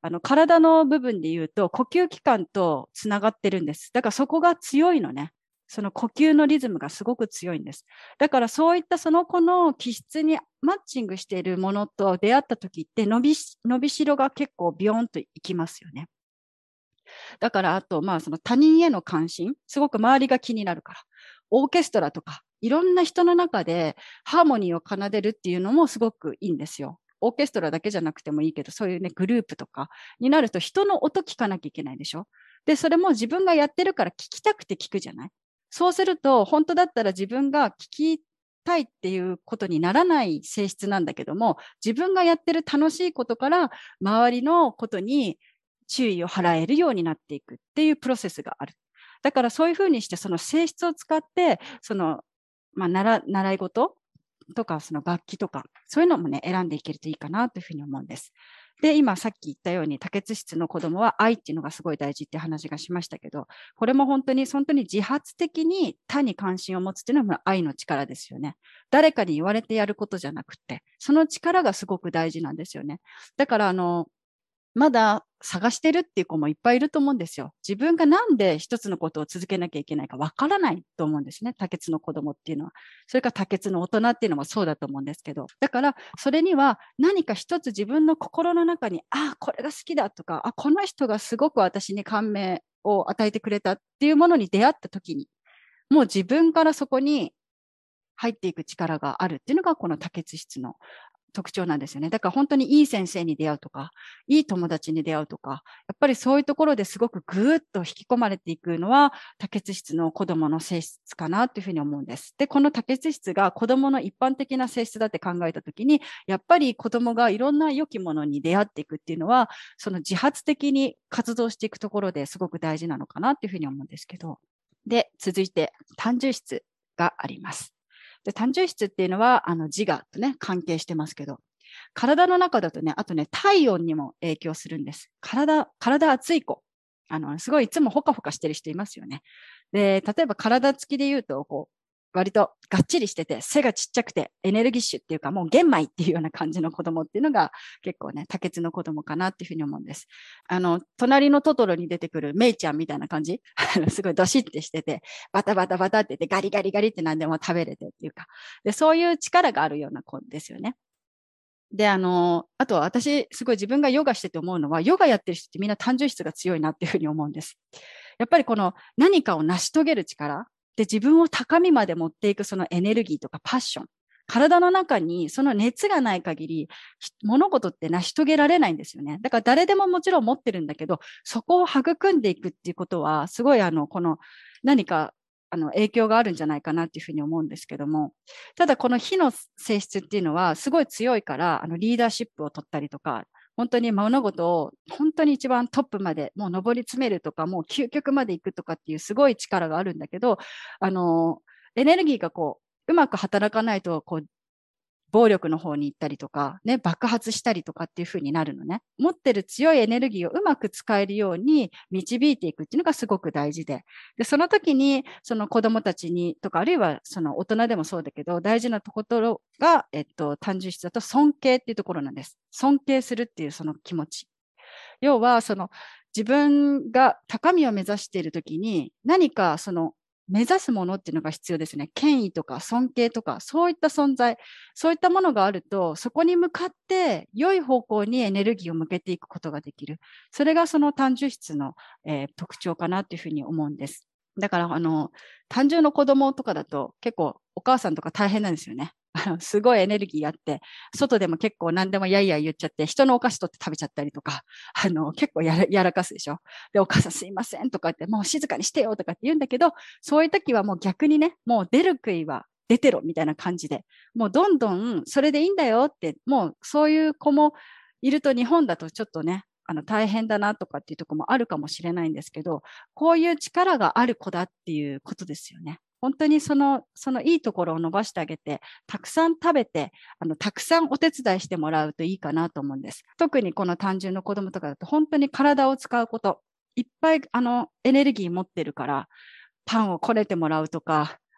あの体の部分で言うと呼吸器官とつながってるんです。だからそこが強いのね。その呼吸のリズムがすごく強いんです。だからそういったその子の気質にマッチングしているものと出会った時って伸び、伸びしろが結構ビヨーンといきますよね。だからあと、まあその他人への関心、すごく周りが気になるから、オーケストラとかいろんな人の中でハーモニーを奏でるっていうのもすごくいいんですよ。オーケストラだけじゃなくてもいいけど、そういうね、グループとかになると人の音聞かなきゃいけないでしょ。で、それも自分がやってるから聞きたくて聞くじゃない。そうすると、本当だったら自分が聞きたいっていうことにならない性質なんだけども、自分がやってる楽しいことから周りのことに注意を払えるようになっていくっていうプロセスがある。だからそういうふうにしてその性質を使って、その、まあ、習習い事とか、その楽器とか、そういうのもね、選んでいけるといいかなというふうに思うんです。で、今さっき言ったように、多血質の子供は愛っていうのがすごい大事って話がしましたけど、これも本当に、本当に自発的に他に関心を持つっていうのは愛の力ですよね。誰かに言われてやることじゃなくて、その力がすごく大事なんですよね。だから、あの、まだ探してるっていう子もいっぱいいると思うんですよ。自分がなんで一つのことを続けなきゃいけないかわからないと思うんですね。多血の子供っていうのは。それから多血の大人っていうのもそうだと思うんですけど。だから、それには何か一つ自分の心の中に、あ、これが好きだとか、あ、この人がすごく私に感銘を与えてくれたっていうものに出会った時に、もう自分からそこに入っていく力があるっていうのが、この多血質の特徴なんですよね。だから本当にいい先生に出会うとか、いい友達に出会うとか、やっぱりそういうところですごくぐーっと引き込まれていくのは、多血質の子供の性質かなというふうに思うんです。で、この多血質が子供の一般的な性質だって考えたときに、やっぱり子供がいろんな良きものに出会っていくっていうのは、その自発的に活動していくところですごく大事なのかなというふうに思うんですけど。で、続いて単純質があります。で、単純質っていうのは、あの、自我とね、関係してますけど、体の中だとね、あとね、体温にも影響するんです。体、体熱い子。あの、すごいいつもほかほかしてる人いますよね。で、例えば体つきで言うと、こう、割とがっちりしてて、背がちっちゃくて、エネルギッシュっていうか、もう玄米っていうような感じの子供っていうのが、結構ね、多血の子供かなっていうふうに思うんです。あの、隣のトトロに出てくるメイちゃんみたいな感じすごいドシッてしてて、バタバタバタって言って、ガリガリガリって何でも食べれてっていうか、で、そういう力があるような子ですよね。で、あの、あと私、すごい自分がヨガしてて思うのは、ヨガやってる人ってみんな単純質が強いなっていうふうに思うんです。やっぱりこの何かを成し遂げる力で自分を高みまで持っていくそのエネルギーとかパッション。体の中にその熱がない限り物事って成し遂げられないんですよね。だから誰でももちろん持ってるんだけど、そこを育んでいくっていうことは、すごいあの、この何かあの影響があるんじゃないかなっていうふうに思うんですけども、ただこの火の性質っていうのはすごい強いから、あのリーダーシップを取ったりとか、本当に物事を本当に一番トップまでもう上り詰めるとか、もう究極まで行くとかっていうすごい力があるんだけど、あの、エネルギーがこう、うまく働かないと、こう、暴力の方に行ったりとか、ね、爆発したりとかっていう風になるのね。持ってる強いエネルギーをうまく使えるように導いていくっていうのがすごく大事で。で、その時に、その子供たちにとか、あるいはその大人でもそうだけど、大事なところが、えっと、単純質だと尊敬っていうところなんです。尊敬するっていうその気持ち。要は、その自分が高みを目指している時に、何かその目指すものっていうのが必要ですね。権威とか尊敬とか、そういった存在、そういったものがあると、そこに向かって良い方向にエネルギーを向けていくことができる。それがその単純質の、えー、特徴かなというふうに思うんです。だから、あの、単純の子供とかだと結構お母さんとか大変なんですよね。あのすごいエネルギーあって、外でも結構何でもやいやい言っちゃって、人のお菓子取って食べちゃったりとか、あの、結構やらやらかすでしょ。で、お母さんすいませんとか言って、もう静かにしてよとかって言うんだけど、そういう時はもう逆にね、もう出る杭は出てろみたいな感じで、もうどんどんそれでいいんだよって、もうそういう子もいると日本だとちょっとね、あの大変だなとかっていうところもあるかもしれないんですけど、こういう力がある子だっていうことですよね。本当にその、そのいいところを伸ばしてあげて、たくさん食べて、あの、たくさんお手伝いしてもらうといいかなと思うんです。特にこの単純の子供とかだと、本当に体を使うこと、いっぱい、あの、エネルギー持ってるから、パンをこねてもらうとか、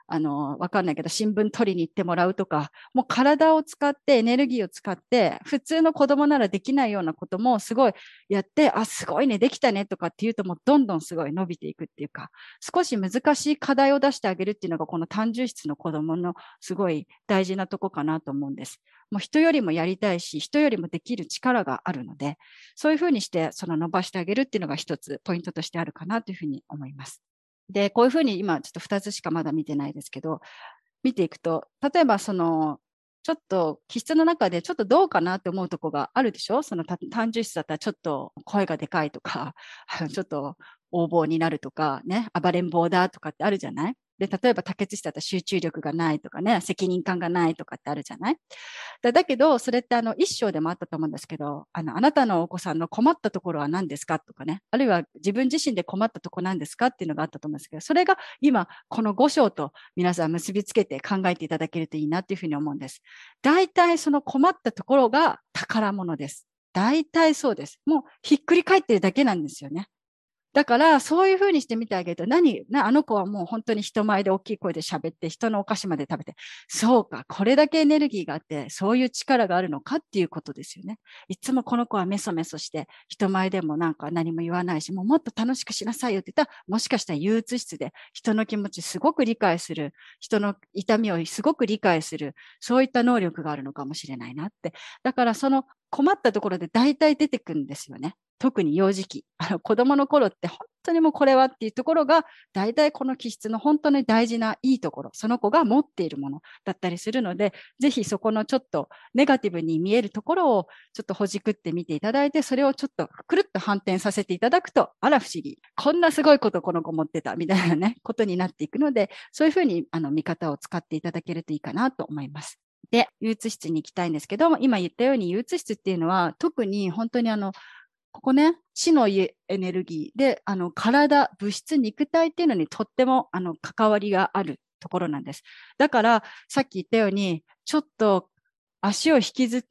あの、わかんないけど、新聞取りに行ってもらうとか、もう体を使って、エネルギーを使って、普通の子供ならできないようなこともすごいやって、あ、すごいね、できたねとかっていうと、もうどんどんすごい伸びていくっていうか、少し難しい課題を出してあげるっていうのが、この単純質の子供のすごい大事なとこかなと思うんです。もう人よりもやりたいし、人よりもできる力があるので、そういうふうにして、その伸ばしてあげるっていうのが一つポイントとしてあるかなというふうに思います。で、こういうふうに今ちょっとふたつしかまだ見てないですけど、見ていくと、例えばその、ちょっと気質の中でちょっとどうかなって思うとこがあるでしょ。その単純質だったらちょっと声がでかいとか、ちょっと横暴になるとか、ね、暴れん坊だとかってあるじゃない。で、例えば多血質だったら集中力がないとかね、責任感がないとかってあるじゃない。だだけど、それってあの一章でもあったと思うんですけど、あの、あなたのお子さんの困ったところは何ですかとかね、あるいは自分自身で困ったところ何ですかっていうのがあったと思うんですけど、それが今、このご章と皆さん結びつけて考えていただけるといいなっていうふうに思うんです。大体その困ったところが宝物です。大体そうです。もうひっくり返ってるだけなんですよね。だから、そういうふうにしてみてあげると、何、な、あの子はもう本当に人前で大きい声で喋って、人のお菓子まで食べて、そうか、これだけエネルギーがあって、そういう力があるのかっていうことですよね。いつもこの子はメソメソして、人前でもなんか何も言わないし、もうもっと楽しくしなさいよって言ったら、もしかしたら憂鬱質で、人の気持ちすごく理解する、人の痛みをすごく理解する、そういった能力があるのかもしれないなって。だからその困ったところで大体出てくるんですよね。特に幼児期。あの子供の頃って本当にもうこれはっていうところが、大体この気質の本当に大事ないいところ、その子が持っているものだったりするので、ぜひそこのちょっとネガティブに見えるところをちょっとほじくってみていただいて、それをちょっとくるっと反転させていただくと、あら不思議。こんなすごいことこの子持ってたみたいなね、ことになっていくので、そういうふうにあの見方を使っていただけるといいかなと思います。で、憂鬱質に行きたいんですけども、今言ったように憂鬱質っていうのは、特に本当にあの、ここね、知のエネルギーで、あの、体、物質、肉体っていうのにとっても、あの、関わりがあるところなんです。だから、さっき言ったように、ちょっと足を引きずって、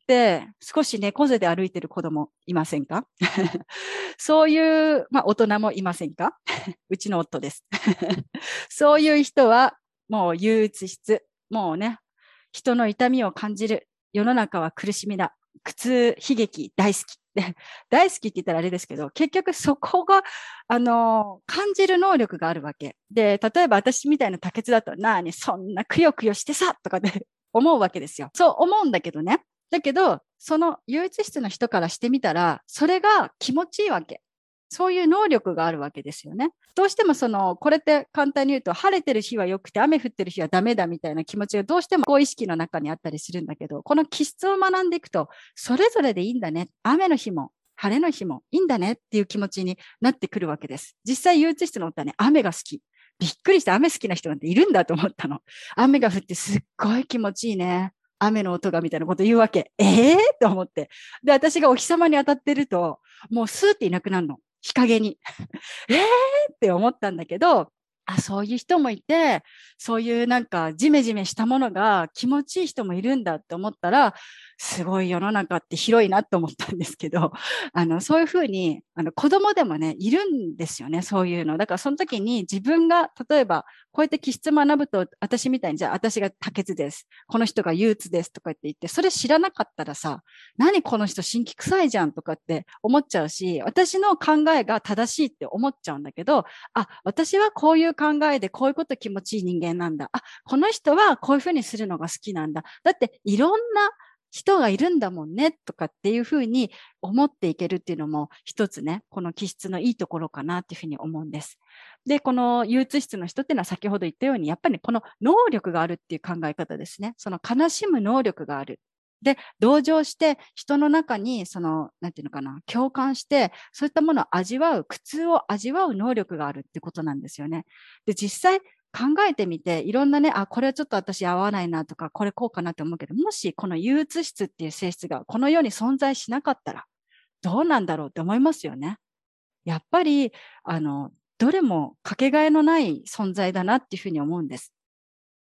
少し猫背で歩いてる子供いませんかそういう、まあ、大人もいませんかうちの夫です。そういう人は、もう憂鬱質。もうね、人の痛みを感じる。世の中は苦しみだ。苦痛、悲劇、大好き。大好きって言ったらあれですけど、結局そこが、あの、感じる能力があるわけ。で、例えば私みたいな多血だと、なあに、そんなくよくよしてさとかで思うわけですよ。そう思うんだけどね。だけど、その憂鬱質の人からしてみたら、それが気持ちいいわけ。そういう能力があるわけですよね。どうしてもその、これって簡単に言うと、晴れてる日は良くて雨降ってる日はダメだみたいな気持ちがどうしてもこう意識の中にあったりするんだけど、この気質を学んでいくと、それぞれでいいんだね。雨の日も晴れの日もいいんだねっていう気持ちになってくるわけです。実際憂鬱質の夫はね、雨が好き。びっくりして雨好きな人なんているんだと思ったの。雨が降ってすっごい気持ちいいね。雨の音がみたいなこと言うわけ。ええー、と思って。で、私がお日様に当たってると、もうスーっていなくなるの。日陰に。えーって思ったんだけど、あ、そういう人もいて、そういうなんかジメジメしたものが気持ちいい人もいるんだって思ったら、すごい世の中って広いなと思ったんですけど、あの、そういうふうに、あの、子供でもね、いるんですよね、そういうの。だからその時に自分が、例えば、こうやって気質学ぶと、私みたいに、じゃあ私が多血です。この人が憂鬱ですとかって言って、それ知らなかったらさ、何この人新規臭いじゃんとかって思っちゃうし、私の考えが正しいって思っちゃうんだけど、あ、私はこういう考えでこういうこと気持ちいい人間なんだ。あ、この人はこういうふうにするのが好きなんだ。だっていろんな人がいるんだもんねとかっていうふうに思っていけるっていうのも一つね、この気質のいいところかなっていうふうに思うんです。で、この憂鬱質の人っていうのは先ほど言ったように、やっぱりこの能力があるっていう考え方ですね。その悲しむ能力がある。で、同情して人の中にその、なんていうのかな、共感して、そういったものを味わう、苦痛を味わう能力があるってことなんですよね。で、実際考えてみて、いろんなね、あ、これはちょっと私合わないなとか、これこうかなって思うけど、もしこの憂鬱質っていう性質がこの世に存在しなかったら、どうなんだろうって思いますよね。やっぱり、あの、どれもかけがえのない存在だなっていうふうに思うんです。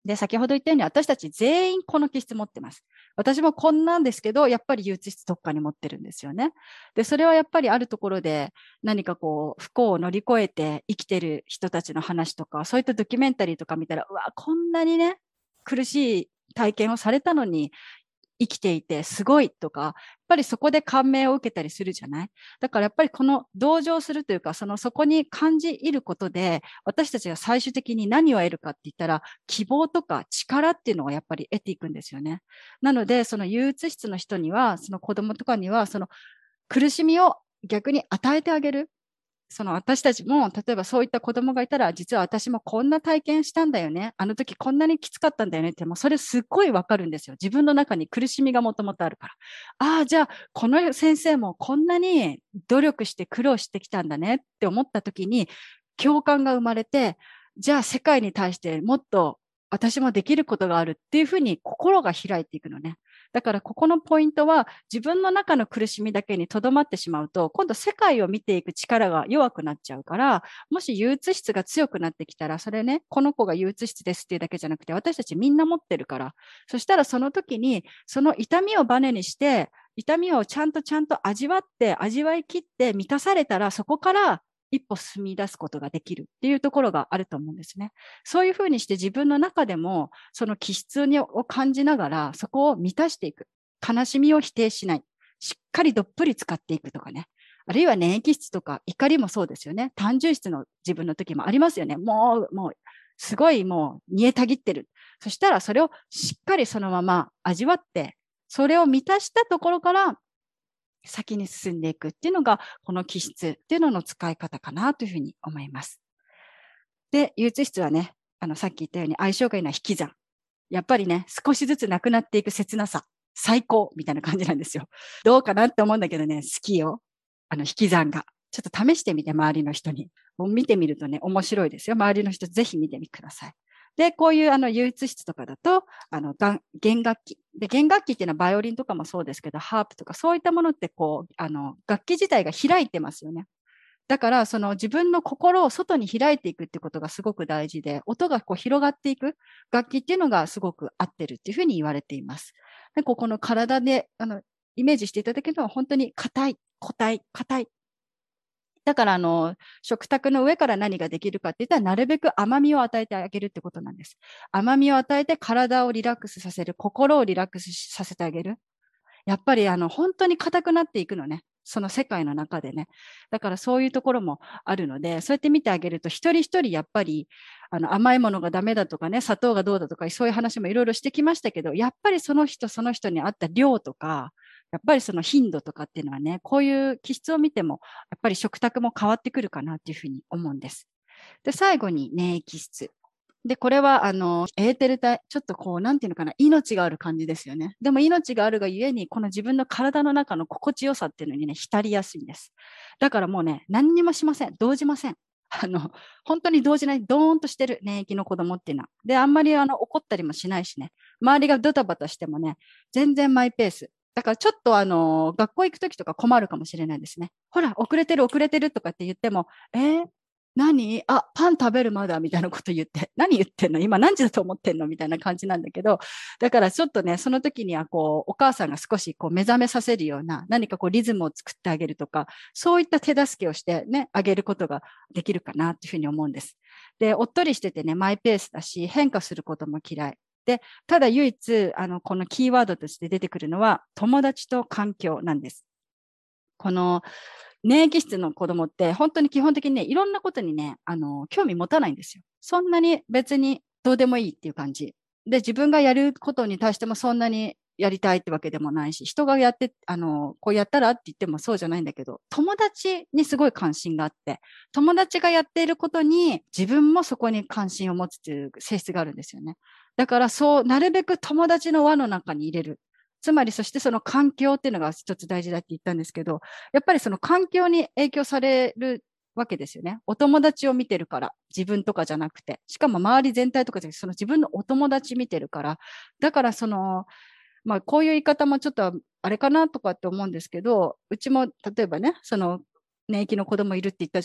で、先ほど言ったように私たち全員この気質持ってます。私もこんなんですけど、やっぱり憂鬱質どっかに持ってるんですよね。で、それはやっぱりあるところで何かこう、不幸を乗り越えて生きてる人たちの話とか、そういったドキュメンタリーとか見たら、うわ、こんなにね、苦しい体験をされたのに、生きていてすごいとか、やっぱりそこで感銘を受けたりするじゃない。だからやっぱりこの同情するというか、そのそこに感じ入ることで、私たちが最終的に何を得るかって言ったら、希望とか力っていうのをやっぱり得ていくんですよね。なので、その憂鬱質の人には、その子供とかには、その苦しみを逆に与えてあげる。その私たちも、例えばそういった子供がいたら、実は私もこんな体験したんだよね。あの時こんなにきつかったんだよねって、もうそれすっごいわかるんですよ。自分の中に苦しみがもともとあるから。ああ、じゃあ、この先生もこんなに努力して苦労してきたんだねって思った時に、共感が生まれて、じゃあ世界に対してもっと私もできることがあるっていうふうに心が開いていくのね。だからここのポイントは自分の中の苦しみだけにとどまってしまうと、今度世界を見ていく力が弱くなっちゃうから、もし憂鬱質が強くなってきたら、それね、この子が憂鬱質ですっていうだけじゃなくて、私たちみんな持ってるから、そしたらその時に、その痛みをバネにして、痛みをちゃんとちゃんと味わって、味わい切って満たされたら、そこから一歩進み出すことができるっていうところがあると思うんですね。そういうふうにして自分の中でもその気質を感じながらそこを満たしていく。悲しみを否定しない。しっかりどっぷり使っていくとかね。あるいは粘液質とか怒りもそうですよね。単純質の自分の時もありますよね。もう、もう、すごいもう煮えたぎってる。そしたらそれをしっかりそのまま味わって、それを満たしたところから先に進んでいくっていうのが、この気質っていうのの使い方かなというふうに思います。で、憂鬱質はね、あの、さっき言ったように相性がいいのは引き算。やっぱりね、少しずつなくなっていく切なさ、最高みたいな感じなんですよ。どうかなって思うんだけどね、好きよ。あの、引き算が。ちょっと試してみて、周りの人に。もう見てみるとね、面白いですよ。周りの人、ぜひ見てみてください。で、こういうあの憂鬱質とかだと、あの、弦楽器。で、弦楽器っていうのはバイオリンとかもそうですけど、ハープとかそういったものってこう、あの、楽器自体が開いてますよね。だから、その自分の心を外に開いていくってことがすごく大事で、音がこう広がっていく楽器っていうのがすごく合ってるっていうふうに言われています。で、ここの体で、あの、イメージしていただけるのは本当に硬い、固体、硬い。だから、あの、食卓の上から何ができるかって言ったら、なるべく甘みを与えてあげるってことなんです。甘みを与えて体をリラックスさせる、心をリラックスさせてあげる。やっぱり、あの、本当に硬くなっていくのね。その世界の中でね。だからそういうところもあるので、そうやって見てあげると、一人一人やっぱり、あの、甘いものがダメだとかね、砂糖がどうだとか、そういう話もいろいろしてきましたけど、やっぱりその人その人に合った量とか、やっぱりその頻度とかっていうのはね、こういう気質を見ても、やっぱり食卓も変わってくるかなっていうふうに思うんです。で、最後に粘液質。で、これは、あの、エーテル体、ちょっとこう、なんていうのかな、命がある感じですよね。でも命があるがゆえに、この自分の体の中の心地よさっていうのにね、浸りやすいんです。だからもうね、何にもしません。動じません。あの、本当に動じない、ドーンとしてる粘液の子供っていうのは。で、あんまりあの、怒ったりもしないしね。周りがドタバタしてもね、全然マイペース。だからちょっとあの、学校行くときとか困るかもしれないですね。ほら、遅れてる遅れてるとかって言っても、えー、何あ、パン食べるまだみたいなこと言って、何言ってんの今何時だと思ってんのみたいな感じなんだけど、だからちょっとね、その時にはこう、お母さんが少しこう目覚めさせるような、何かこうリズムを作ってあげるとか、そういった手助けをしてね、あげることができるかなっていうふうに思うんです。で、おっとりしててね、マイペースだし、変化することも嫌い。で、ただ唯一、あの、このキーワードとして出てくるのは、友達と環境なんです。この、粘液質の子供って本当に基本的にね、いろんなことにね、あの、興味持たないんですよ。そんなに別にどうでもいいっていう感じ。で、自分がやることに対してもそんなにやりたいってわけでもないし、人がやって、あの、こうやったらって言ってもそうじゃないんだけど、友達にすごい関心があって、友達がやっていることに自分もそこに関心を持つという性質があるんですよね。だからそう、なるべく友達の輪の中に入れる。つまり、そしてその環境っていうのが一つ大事だって言ったんですけど、やっぱりその環境に影響されるわけですよね。お友達を見てるから、自分とかじゃなくて。しかも周り全体とかじゃなくて、その自分のお友達見てるから。だからその、まあこういう言い方もちょっとあれかなとかって思うんですけど、うちも例えばね、その、免疫の子供いるって言ったじゃない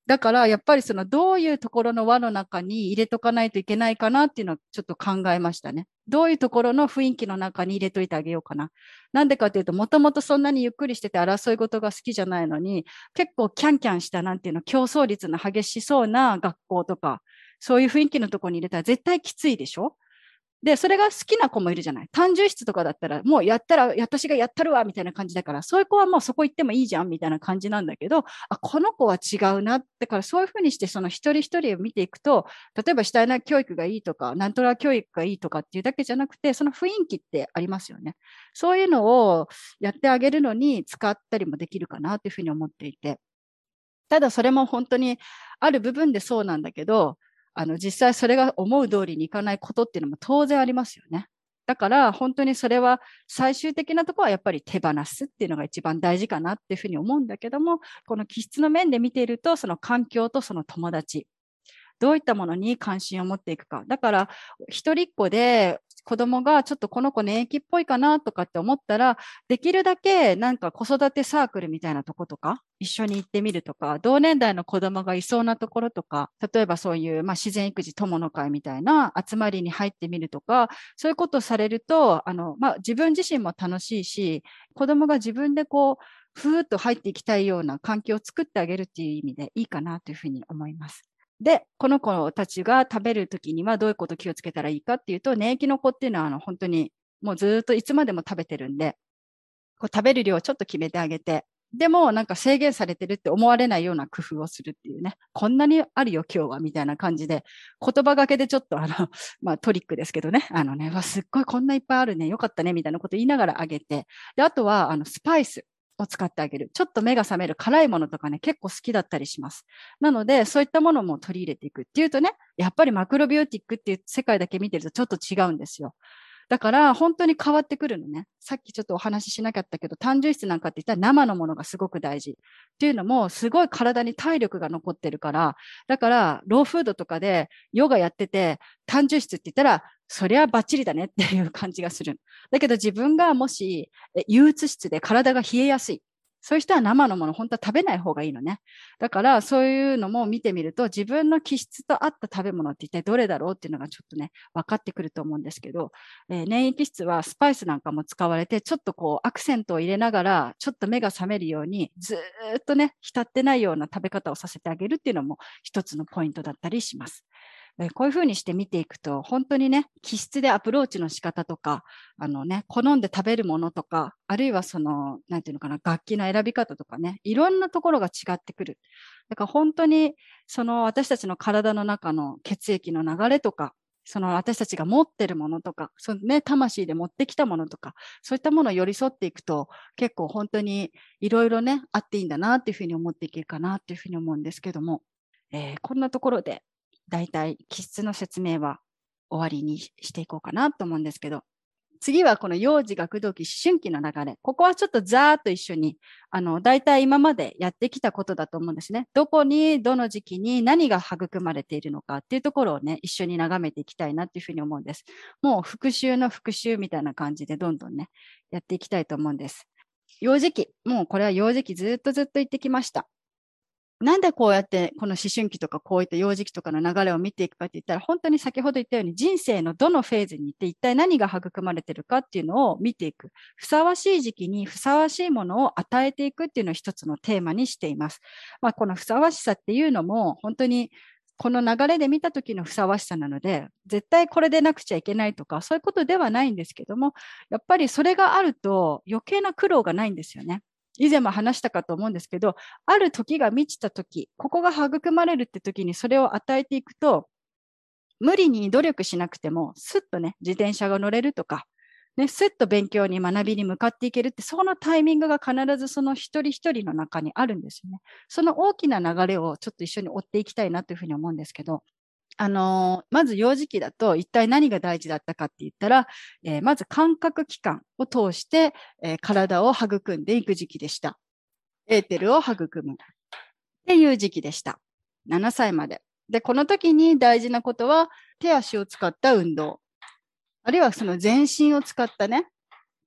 だからやっぱりそのどういうところの輪の中に入れとかないといけないかなっていうのをちょっと考えましたね。どういうところの雰囲気の中に入れといてあげようかな。なんでかというと、もともとそんなにゆっくりしてて争い事が好きじゃないのに、結構キャンキャンしたなんていうの、競争率の激しそうな学校とか、そういう雰囲気のところに入れたら絶対きついでしょ。で、それが好きな子もいるじゃない。単純室とかだったら、もうやったら、私がやったるわ、みたいな感じだから、そういう子はもうそこ行ってもいいじゃん、みたいな感じなんだけど、あ、この子は違うな。だからそういうふうにして、その一人一人を見ていくと、例えば主体な教育がいいとか、なんとなく教育がいいとかっていうだけじゃなくて、その雰囲気ってありますよね。そういうのをやってあげるのに使ったりもできるかなというふうに思っていて。ただそれも本当にある部分でそうなんだけど、あの実際それが思う通りにいかないことっていうのも当然ありますよね。だから本当にそれは最終的なところはやっぱり手放すっていうのが一番大事かなっていうふうに思うんだけども、この気質の面で見ていると、その環境とその友達、どういったものに関心を持っていくか。だから、一人っ子で子供がちょっとこの子粘液っぽいかなとかって思ったら、できるだけなんか子育てサークルみたいなとことか、一緒に行ってみるとか、同年代の子供がいそうなところとか、例えばそういう、まあ、自然育児友の会みたいな集まりに入ってみるとか、そういうことをされると、あの、まあ、自分自身も楽しいし、子供が自分でこう、ふーっと入っていきたいような環境を作ってあげるっていう意味でいいかなというふうに思います。で、この子たちが食べるときにはどういうことを気をつけたらいいかっていうと、粘液の子っていうのはあの本当にもうずっといつまでも食べてるんで、こう食べる量をちょっと決めてあげて、でもなんか制限されてるって思われないような工夫をするっていうね、こんなにあるよ今日はみたいな感じで、言葉がけでちょっとあの、まあトリックですけどね、あのね、わ、すっごいこんないっぱいあるね、よかったねみたいなこと言いながらあげて、で、あとはあのスパイス。を使ってあげる。ちょっと目が覚める辛いものとかね、結構好きだったりします。なので、そういったものも取り入れていくっていうとね、やっぱりマクロビオティックっていう世界だけ見てるとちょっと違うんですよ。だから本当に変わってくるのね。さっきちょっとお話ししなかったけど、単純質なんかって言ったら生のものがすごく大事。っていうのも、すごい体に体力が残ってるから、だから、ローフードとかでヨガやってて、単純質って言ったら、そりゃバッチリだねっていう感じがする。だけど自分がもし、憂鬱質で体が冷えやすい。そういう人は生のもの本当は食べない方がいいのね。だからそういうのも見てみると、自分の気質と合った食べ物って一体どれだろうっていうのがちょっとね、分かってくると思うんですけど、えー、粘液質はスパイスなんかも使われて、ちょっとこうアクセントを入れながら、ちょっと目が覚めるように、ずっとね、浸ってないような食べ方をさせてあげるっていうのも一つのポイントだったりします。こういうふうにして見ていくと、本当にね、気質でアプローチの仕方とか、あのね、好んで食べるものとか、あるいはその、なんていうのかな、楽器の選び方とかね、いろんなところが違ってくる。だから本当に、その私たちの体の中の血液の流れとか、その私たちが持ってるものとか、そのね、魂で持ってきたものとか、そういったものを寄り添っていくと、結構本当にいろいろね、あっていいんだなっていうふうに思っていけるかなっていうふうに思うんですけども、えー、こんなところで、だいたい気質の説明は終わりにしていこうかなと思うんですけど、次はこの幼児、学童期、思春期の流れ。ここはちょっとざーっと一緒に、あの、だいたい今までやってきたことだと思うんですね。どこに、どの時期に何が育まれているのかっていうところをね、一緒に眺めていきたいなっていうふうに思うんです。もう復習の復習みたいな感じでどんどんね、やっていきたいと思うんです。幼児期。もうこれは幼児期ずっとずっと言ってきました。なんでこうやってこの思春期とかこういった幼児期とかの流れを見ていくかって言ったら、本当に先ほど言ったように人生のどのフェーズにいて一体何が育まれてるかっていうのを見ていく。ふさわしい時期にふさわしいものを与えていくっていうのを一つのテーマにしています。まあ、このふさわしさっていうのも本当にこの流れで見た時のふさわしさなので、絶対これでなくちゃいけないとか、そういうことではないんですけども、やっぱりそれがあると余計な苦労がないんですよね。以前も話したかと思うんですけど、ある時が満ちた時、ここが育まれるって時にそれを与えていくと、無理に努力しなくても、すっとね、自転車が乗れるとか、ね、すっと勉強に学びに向かっていけるって、そのタイミングが必ずその一人一人の中にあるんですよね。その大きな流れをちょっと一緒に追っていきたいなというふうに思うんですけど、あのー、まず幼児期だと一体何が大事だったかって言ったら、えー、まず感覚器官を通して、えー、体を育んでいく時期でした。エーテルを育むっていう時期でした。ななさいまで。で、この時に大事なことは手足を使った運動。あるいはその全身を使ったね、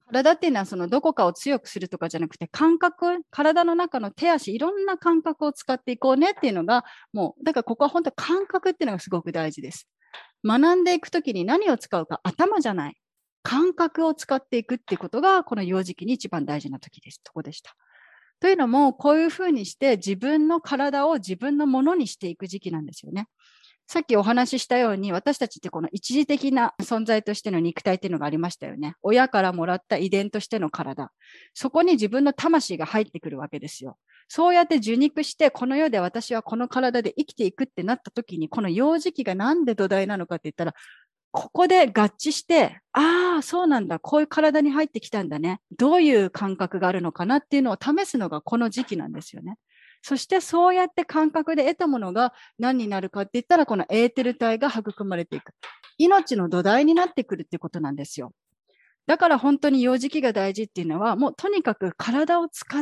体っていうのはそのどこかを強くするとかじゃなくて、感覚、体の中の手足、いろんな感覚を使っていこうねっていうのが、もう、だからここは本当感覚っていうのがすごく大事です。学んでいくときに何を使うか、頭じゃない。感覚を使っていくっていうことが、この幼児期に一番大事な時です。とこでした。というのも、こういうふうにして自分の体を自分のものにしていく時期なんですよね。さっきお話ししたように、私たちってこの一時的な存在としての肉体っていうのがありましたよね。親からもらった遺伝としての体。そこに自分の魂が入ってくるわけですよ。そうやって受肉して、この世で私はこの体で生きていくってなった時に、この幼児期がなんで土台なのかって言ったら、ここで合致して、ああ、そうなんだ。こういう体に入ってきたんだね。どういう感覚があるのかなっていうのを試すのがこの時期なんですよね。そしてそうやって感覚で得たものが何になるかって言ったら、このエーテル体が育まれていく。命の土台になってくるってことなんですよ。だから本当に幼児期が大事っていうのは、もうとにかく体を使って、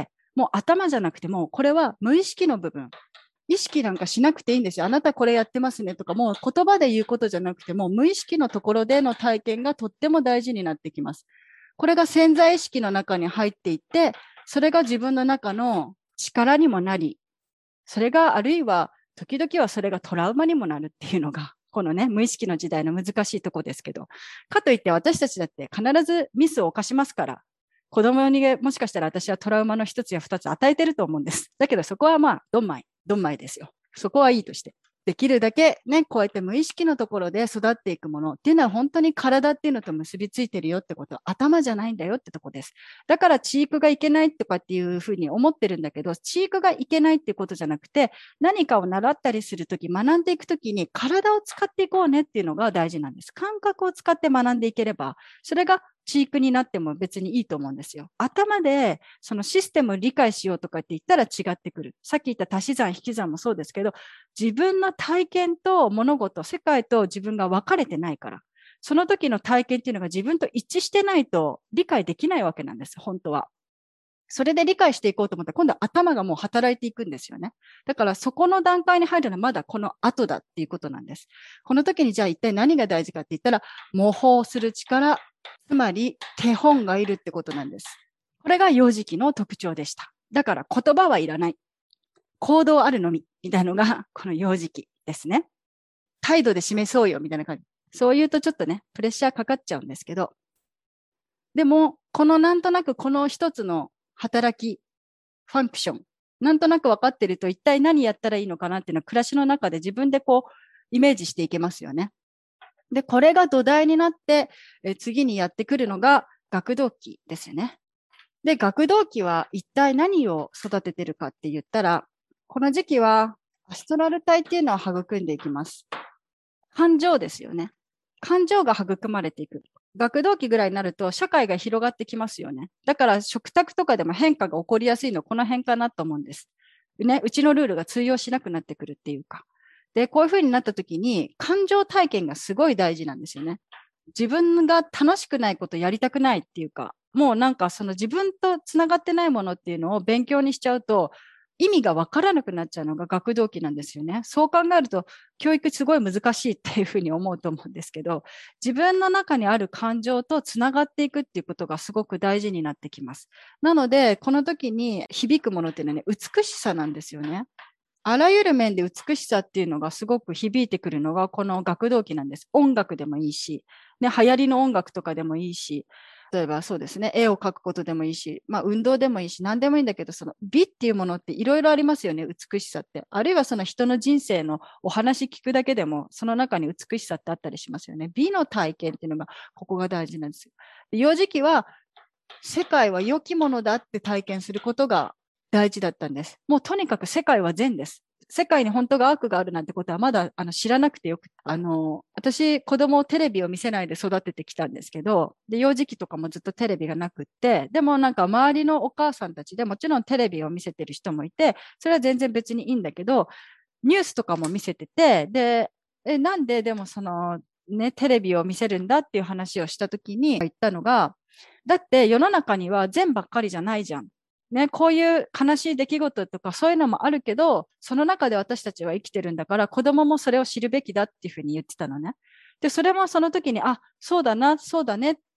もう頭じゃなくても、これは無意識の部分。意識なんかしなくていいんですよ。あなたこれやってますねとか、もう言葉で言うことじゃなくても、無意識のところでの体験がとっても大事になってきます。これが潜在意識の中に入っていって、それが自分の中の力にもなり、それがあるいは時々はそれがトラウマにもなるっていうのが、このね、無意識の時代の難しいとこですけど、かといって私たちだって必ずミスを犯しますから、子供にもしかしたら私はトラウマの一つや二つ与えてると思うんです。だけどそこはまあ、どんまい、どんまいですよ。そこはいいとして。できるだけね、こうやって無意識のところで育っていくものっていうのは本当に体っていうのと結びついてるよってこと、頭じゃないんだよってとこです。だからチークがいけないとかっていうふうに思ってるんだけど、チークがいけないっていうことじゃなくて、何かを習ったりするとき、学んでいくときに体を使っていこうねっていうのが大事なんです。感覚を使って学んでいければ、それがチークになっても別にいいと思うんですよ。頭でそのシステムを理解しようとかって言ったら違ってくる。さっき言った足し算、引き算もそうですけど、自分の体験と物事、世界と自分が分かれてないから、その時の体験っていうのが自分と一致してないと理解できないわけなんです、本当は。それで理解していこうと思ったら、今度は頭がもう働いていくんですよね。だからそこの段階に入るのはまだこの後だっていうことなんです。この時にじゃあ一体何が大事かって言ったら、模倣する力、つまり手本がいるってことなんです。これが幼児期の特徴でした。だから言葉はいらない。行動あるのみ、みたいなのがこの幼児期ですね。態度で示そうよ、みたいな感じ。そう言うとちょっとね、プレッシャーかかっちゃうんですけど、でも、このなんとなくこの一つの働き、ファンクション、なんとなく分かってると一体何やったらいいのかなっていうのは暮らしの中で自分でこうイメージしていけますよね。で、これが土台になって、え次にやってくるのが学童期ですよね。で、学童期は一体何を育ててるかって言ったら、この時期はアストラル体っていうのを育んでいきます。感情ですよね。感情が育まれていく。学童期ぐらいになると社会が広がってきますよね。だから食卓とかでも変化が起こりやすいのはこの辺かなと思うんです。ね、うちのルールが通用しなくなってくるっていうか。で、こういう風になった時に感情体験がすごい大事なんですよね。自分が楽しくないことやりたくないっていうか、もうなんかその自分とつながってないものっていうのを勉強にしちゃうと、意味がわからなくなっちゃうのが学童期なんですよね。そう考えると、教育すごい難しいっていうふうに思うと思うんですけど、自分の中にある感情とつながっていくっていうことがすごく大事になってきます。なので、この時に響くものっていうのはね、美しさなんですよね。あらゆる面で美しさっていうのがすごく響いてくるのがこの学童期なんです。音楽でもいいし、ね、流行りの音楽とかでもいいし、例えばそうですね、絵を描くことでもいいし、まあ運動でもいいし、何でもいいんだけど、その美っていうものっていろいろありますよね、美しさって。あるいはその人の人生のお話聞くだけでも、その中に美しさってあったりしますよね。美の体験っていうのが、ここが大事なんですよ。幼児期は、世界は良きものだって体験することが大事だったんです。もうとにかく世界は善です。世界に本当が悪があるなんてことはまだあの知らなくてよく、あの、私、子供をテレビを見せないで育ててきたんですけど、で、幼児期とかもずっとテレビがなくって、でもなんか周りのお母さんたちでもちろんテレビを見せてる人もいて、それは全然別にいいんだけど、ニュースとかも見せてて、で、え、なんででもその、ね、テレビを見せるんだっていう話をしたときに言ったのが、だって世の中には善ばっかりじゃないじゃん。ね、こういう悲しい出来事とかそういうのもあるけど、その中で私たちは生きてるんだから、子供もそれを知るべきだっていうふうに言ってたのね。で、それもその時に、あ、そうだな、そうだねっ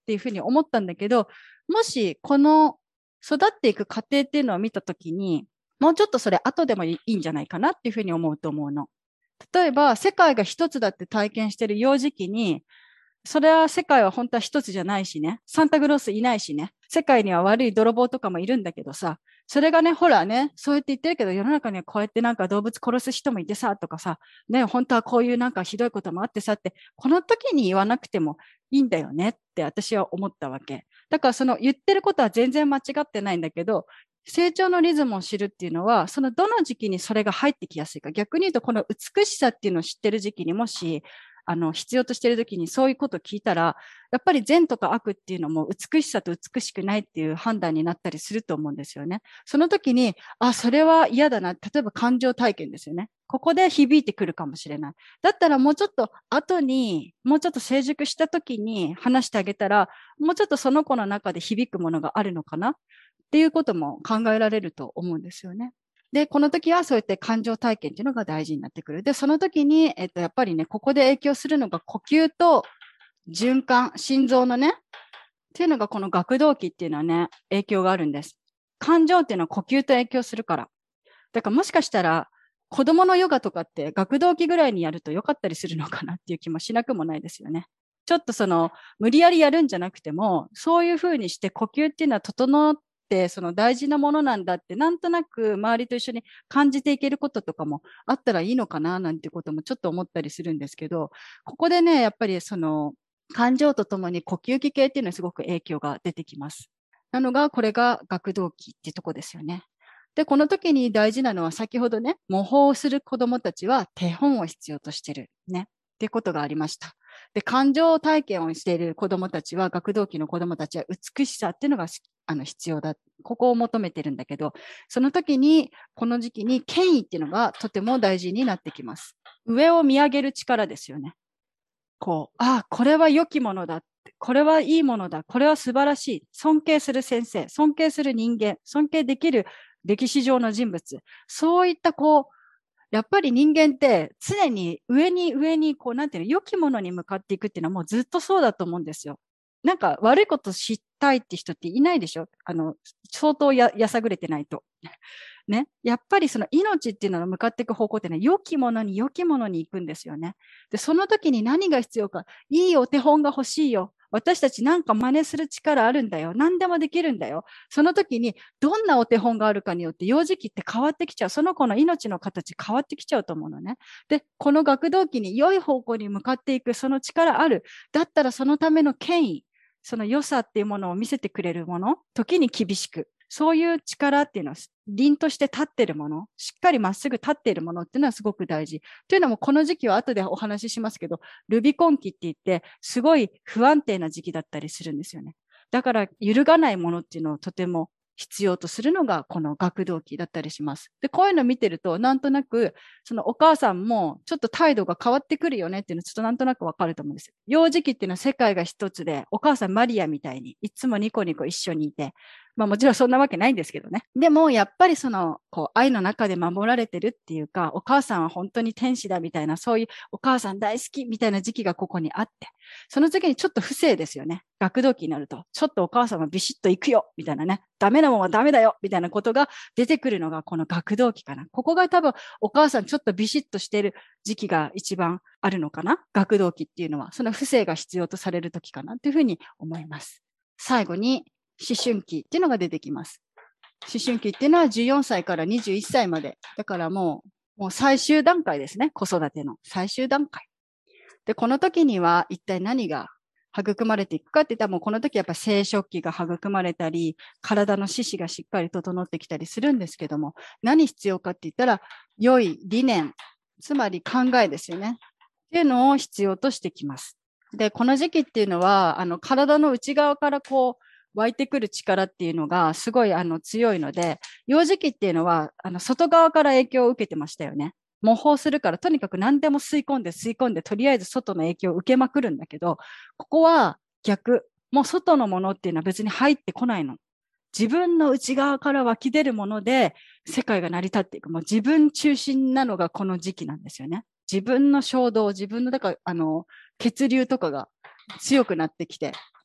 っていうふうに思ったんだけど、もしこの育っていく過程っていうのを見たときに、もうちょっとそれ後でもいいんじゃないかなっていうふうに思うと思うの。例えば、世界が一つだって体験してる幼児期に、それは世界は本当は一つじゃないしね。サンタクロースいないしね。世界には悪い泥棒とかもいるんだけどさ。それがね、ほらね、そうやって言ってるけど、世の中にはこうやってなんか動物殺す人もいてさ、とかさ、ね、本当はこういうなんかひどいこともあってさって、この時に言わなくてもいいんだよねって私は思ったわけ。だからその言ってることは全然間違ってないんだけど、成長のリズムを知るっていうのは、そのどの時期にそれが入ってきやすいか。逆に言うと、この美しさっていうのを知ってる時期にもし、あの、必要としているときにそういうことを聞いたら、やっぱり善とか悪っていうのも美しさと美しくないっていう判断になったりすると思うんですよね。その時に、あ、それは嫌だな。例えば感情体験ですよね。ここで響いてくるかもしれない。だったらもうちょっと後に、もうちょっと成熟した時に話してあげたら、もうちょっとその子の中で響くものがあるのかなっていうことも考えられると思うんですよね。で、この時はそうやって感情体験っていうのが大事になってくる。で、その時に、えっと、やっぱりね、ここで影響するのが呼吸と循環、心臓のね、っていうのがこの学動期っていうのはね、影響があるんです。感情っていうのは呼吸と影響するから。だからもしかしたら、子供のヨガとかって学動期ぐらいにやると良かったりするのかなっていう気もしなくもないですよね。ちょっとその、無理やりやるんじゃなくても、そういうふうにして呼吸っていうのは整って、その大事なものなんだって、なんとなく周りと一緒に感じていけることとかもあったらいいのかななんてこともちょっと思ったりするんですけど、ここでね、やっぱりその、感情とともに呼吸器系っていうのはすごく影響が出てきます。なのが、これが学動期っていうとこですよね。で、この時に大事なのは先ほどね、模倣する子供たちは手本を必要としてるね。っていうことがありました。で、感情体験をしている子供たちは、学童期の子供たちは美しさっていうのがあの必要だ。ここを求めてるんだけど、その時に、この時期に権威っていうのがとても大事になってきます。上を見上げる力ですよね。こう、ああ、これは良きものだ。これはいいものだ。これは素晴らしい。尊敬する先生、尊敬する人間、尊敬できる歴史上の人物。そういったこう、やっぱり人間って常に上に上にこう、なんていうの、良きものに向かっていくっていうのはもうずっとそうだと思うんですよ。なんか悪いこと知ったいって人っていないでしょ？あの、相当や、やさぐれてないと。ね。やっぱりその命っていうのが向かっていく方向ってね、良きものに良きものに行くんですよね。で、その時に何が必要か、いいお手本が欲しいよ。私たちなんか真似する力あるんだよ。何でもできるんだよ。その時にどんなお手本があるかによって幼児期って変わってきちゃう。その子の命の形変わってきちゃうと思うのね。で、この学童期に良い方向に向かっていくその力ある。だったらそのための権威、その良さっていうものを見せてくれるもの、時に厳しく。そういう力っていうのは凛として立っているもの、しっかりまっすぐ立っているものっていうのはすごく大事。というのもこの時期は後でお話ししますけど、ルビコン期って言ってすごい不安定な時期だったりするんですよね。だから揺るがないものっていうのをとても必要とするのがこの学童期だったりします。で、こういうのを見てるとなんとなくそのお母さんもちょっと態度が変わってくるよねっていうのちょっとなんとなくわかると思うんですよ。幼児期っていうのは世界が一つで、お母さんマリアみたいにいつもニコニコ一緒にいて、まあもちろんそんなわけないんですけどね。でもやっぱりそのこう愛の中で守られてるっていうか、お母さんは本当に天使だみたいな、そういうお母さん大好きみたいな時期がここにあって、その時にちょっと不正ですよね。学童期になると、ちょっとお母さんはビシッと行くよみたいなね、ダメなもんはダメだよみたいなことが出てくるのがこの学童期かな。ここが多分お母さんちょっとビシッとしている時期が一番あるのかな。学童期っていうのは、その不正が必要とされる時かなというふうに思います。最後に、思春期っていうのが出てきます。思春期っていうのはじゅうよんさいからにじゅういっさいまで。だからもう、もう最終段階ですね。子育ての最終段階。で、この時には一体何が育まれていくかって言ったらもうこの時やっぱ生殖器が育まれたり、体の四肢がしっかり整ってきたりするんですけども、何必要かって言ったら、良い理念、つまり考えですよね。っていうのを必要としてきます。で、この時期っていうのは、あの、体の内側からこう、湧いてくる力っていうのがすごいあの強いので、幼児期っていうのはあの外側から影響を受けてましたよね。模倣するからとにかく何でも吸い込んで吸い込んでとりあえず外の影響を受けまくるんだけど、ここは逆。もう外のものっていうのは別に入ってこないの。自分の内側から湧き出るもので世界が成り立っていく。もう自分中心なのがこの時期なんですよね。自分の衝動、自分のだからあの血流とかが強くなってきて、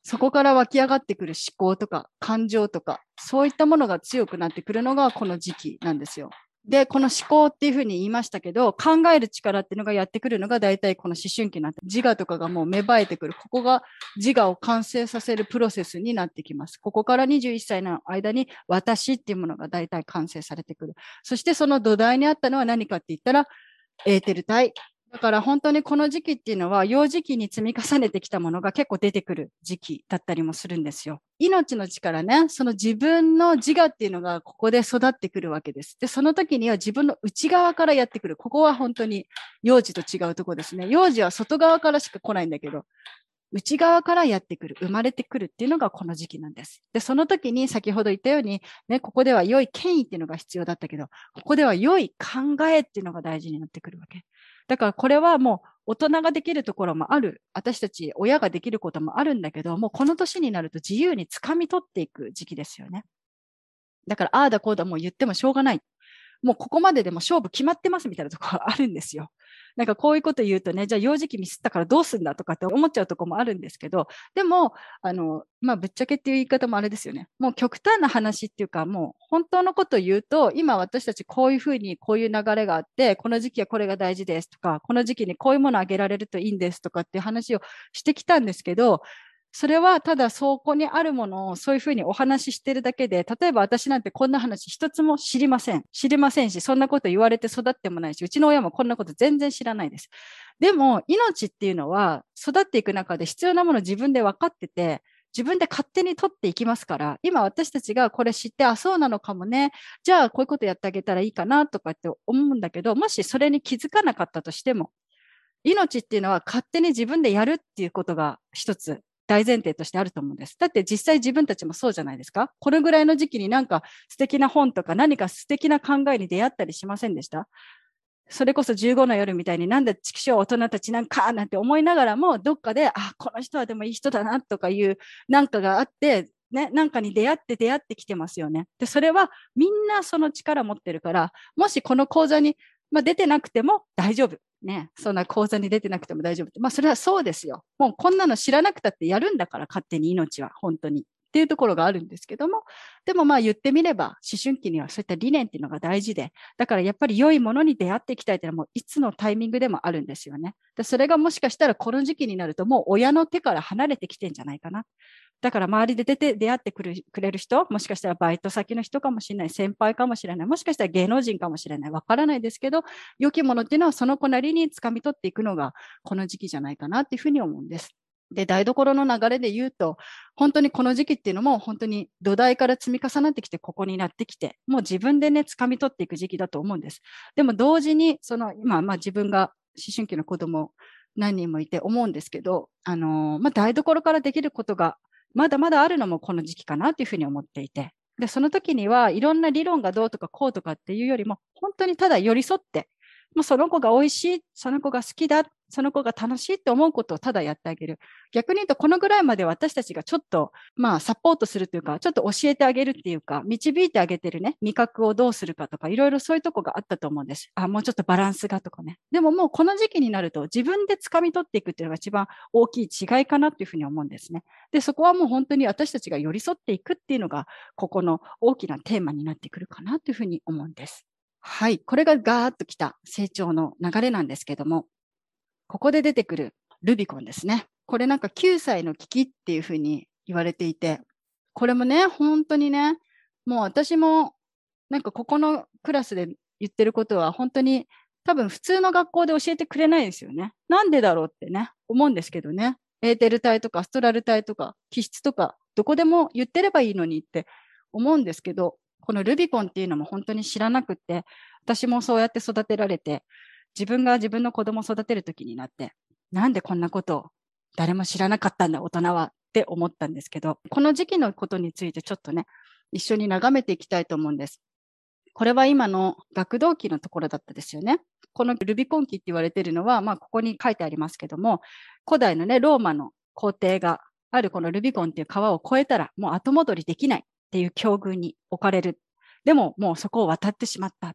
そこから湧き上がってくる思考とか感情とか、そういったものが強くなってくるのがこの時期なんですよ。で、この思考っていうふうに言いましたけど、考える力っていうのがやってくるのが大体この思春期になって、自我とかがもう芽生えてくる。ここが自我を完成させるプロセスになってきます。ここからにじゅういっさいの間に私っていうものが大体完成されてくる。そしてその土台にあったのは何かって言ったら、エーテル体。だから本当にこの時期っていうのは幼児期に積み重ねてきたものが結構出てくる時期だったりもするんですよ。命の力ね、その自分の自我っていうのがここで育ってくるわけです。で、その時には自分の内側からやってくる。ここは本当に幼児と違うところですね。幼児は外側からしか来ないんだけど、内側からやってくる、生まれてくるっていうのがこの時期なんです。で、その時に先ほど言ったように、ね、ここでは良い権威っていうのが必要だったけど、ここでは良い考えっていうのが大事になってくるわけ。だからこれはもう大人ができるところもある。私たち親ができることもあるんだけど、もうこの年になると自由に掴み取っていく時期ですよね。だから、ああだこうだもう言ってもしょうがない。もうここまででも勝負決まってますみたいなところがあるんですよ。なんかこういうこと言うとね、じゃあ幼児期ミスったからどうすんだとかって思っちゃうところもあるんですけど、でも、あの、まあ、ぶっちゃけっていう言い方もあれですよね。もう極端な話っていうか、もう本当のことを言うと、今私たちこういうふうにこういう流れがあって、この時期はこれが大事ですとか、この時期にこういうものをあげられるといいんですとかっていう話をしてきたんですけど、それはただそこにあるものをそういうふうにお話ししてるだけで、例えば私なんてこんな話一つも知りません。知りませんし、そんなこと言われて育ってもないし、うちの親もこんなこと全然知らないです。でも、命っていうのは育っていく中で必要なものを自分で分かってて、自分で勝手に取っていきますから、今私たちがこれ知って、あ、そうなのかもね。じゃあこういうことやってあげたらいいかなとかって思うんだけど、もしそれに気づかなかったとしても、命っていうのは勝手に自分でやるっていうことが一つ大前提としてあると思うんです。だって実際自分たちもそうじゃないですか。このぐらいの時期になんか素敵な本とか何か素敵な考えに出会ったりしませんでした？それこそじゅうごの夜みたいになんだ畜生大人たちなんかなんて思いながらもどっかで、あ、この人はでもいい人だなとかいうなんかがあって、ね、なんかに出会って出会ってきてますよね。で、それはみんなその力持ってるから、もしこの講座に、まあ、出てなくても大丈夫。ね、そんな講座に出てなくても大丈夫。まあ、それはそうですよ。もうこんなの知らなくたってやるんだから、勝手に命は、本当に。っていうところがあるんですけども、でもまあ言ってみれば、思春期にはそういった理念っていうのが大事で、だからやっぱり良いものに出会っていきたいというのはもういつのタイミングでもあるんですよね。でそれがもしかしたらこの時期になるともう親の手から離れてきてんじゃないかな。だから周りで出て出会ってくるくれる人、もしかしたらバイト先の人かもしれない、先輩かもしれない、もしかしたら芸能人かもしれない、わからないですけど、良きものっていうのはその子なりに掴み取っていくのがこの時期じゃないかなっていうふうに思うんです。で、台所の流れで言うと、本当にこの時期っていうのも本当に土台から積み重なってきてここになってきて、もう自分でね、掴み取っていく時期だと思うんです。でも同時に、その今、まあ自分が思春期の子供何人もいて思うんですけど、あのー、まあ台所からできることがまだまだあるのもこの時期かなというふうに思っていて、で、その時にはいろんな理論がどうとかこうとかっていうよりも、本当にただ寄り添って、もうその子が美味しい、その子が好きだ、その子が楽しいって思うことをただやってあげる。逆に言うと、このぐらいまで私たちがちょっと、まあ、サポートするというか、ちょっと教えてあげるっていうか、導いてあげてるね、味覚をどうするかとか、いろいろそういうとこがあったと思うんです。あ、もうちょっとバランスがとかね。でももうこの時期になると、自分で掴み取っていくっていうのが一番大きい違いかなっていうふうに思うんですね。で、そこはもう本当に私たちが寄り添っていくっていうのが、ここの大きなテーマになってくるかなというふうに思うんです。はい。これがガーッときた成長の流れなんですけども、ここで出てくるルビコンですね。これなんかきゅうさいの危機っていうふうに言われていて、これもね、本当にね、もう私もなんかここのクラスで言ってることは本当に多分普通の学校で教えてくれないですよね。なんでだろうってね、思うんですけどね。エーテル体とかアストラル体とか気質とかどこでも言ってればいいのにって思うんですけど、このルビコンっていうのも本当に知らなくって、私もそうやって育てられて、自分が自分の子供を育てる時になって、なんでこんなことを誰も知らなかったんだ、大人はって思ったんですけど、この時期のことについてちょっとね、一緒に眺めていきたいと思うんです。これは今の学童期のところだったですよね。このルビコン期って言われているのは、まあ、ここに書いてありますけども、古代のね、ローマの皇帝があるこのルビコンっていう川を越えたら、もう後戻りできないっていう境遇に置かれる。でも、もうそこを渡ってしまった。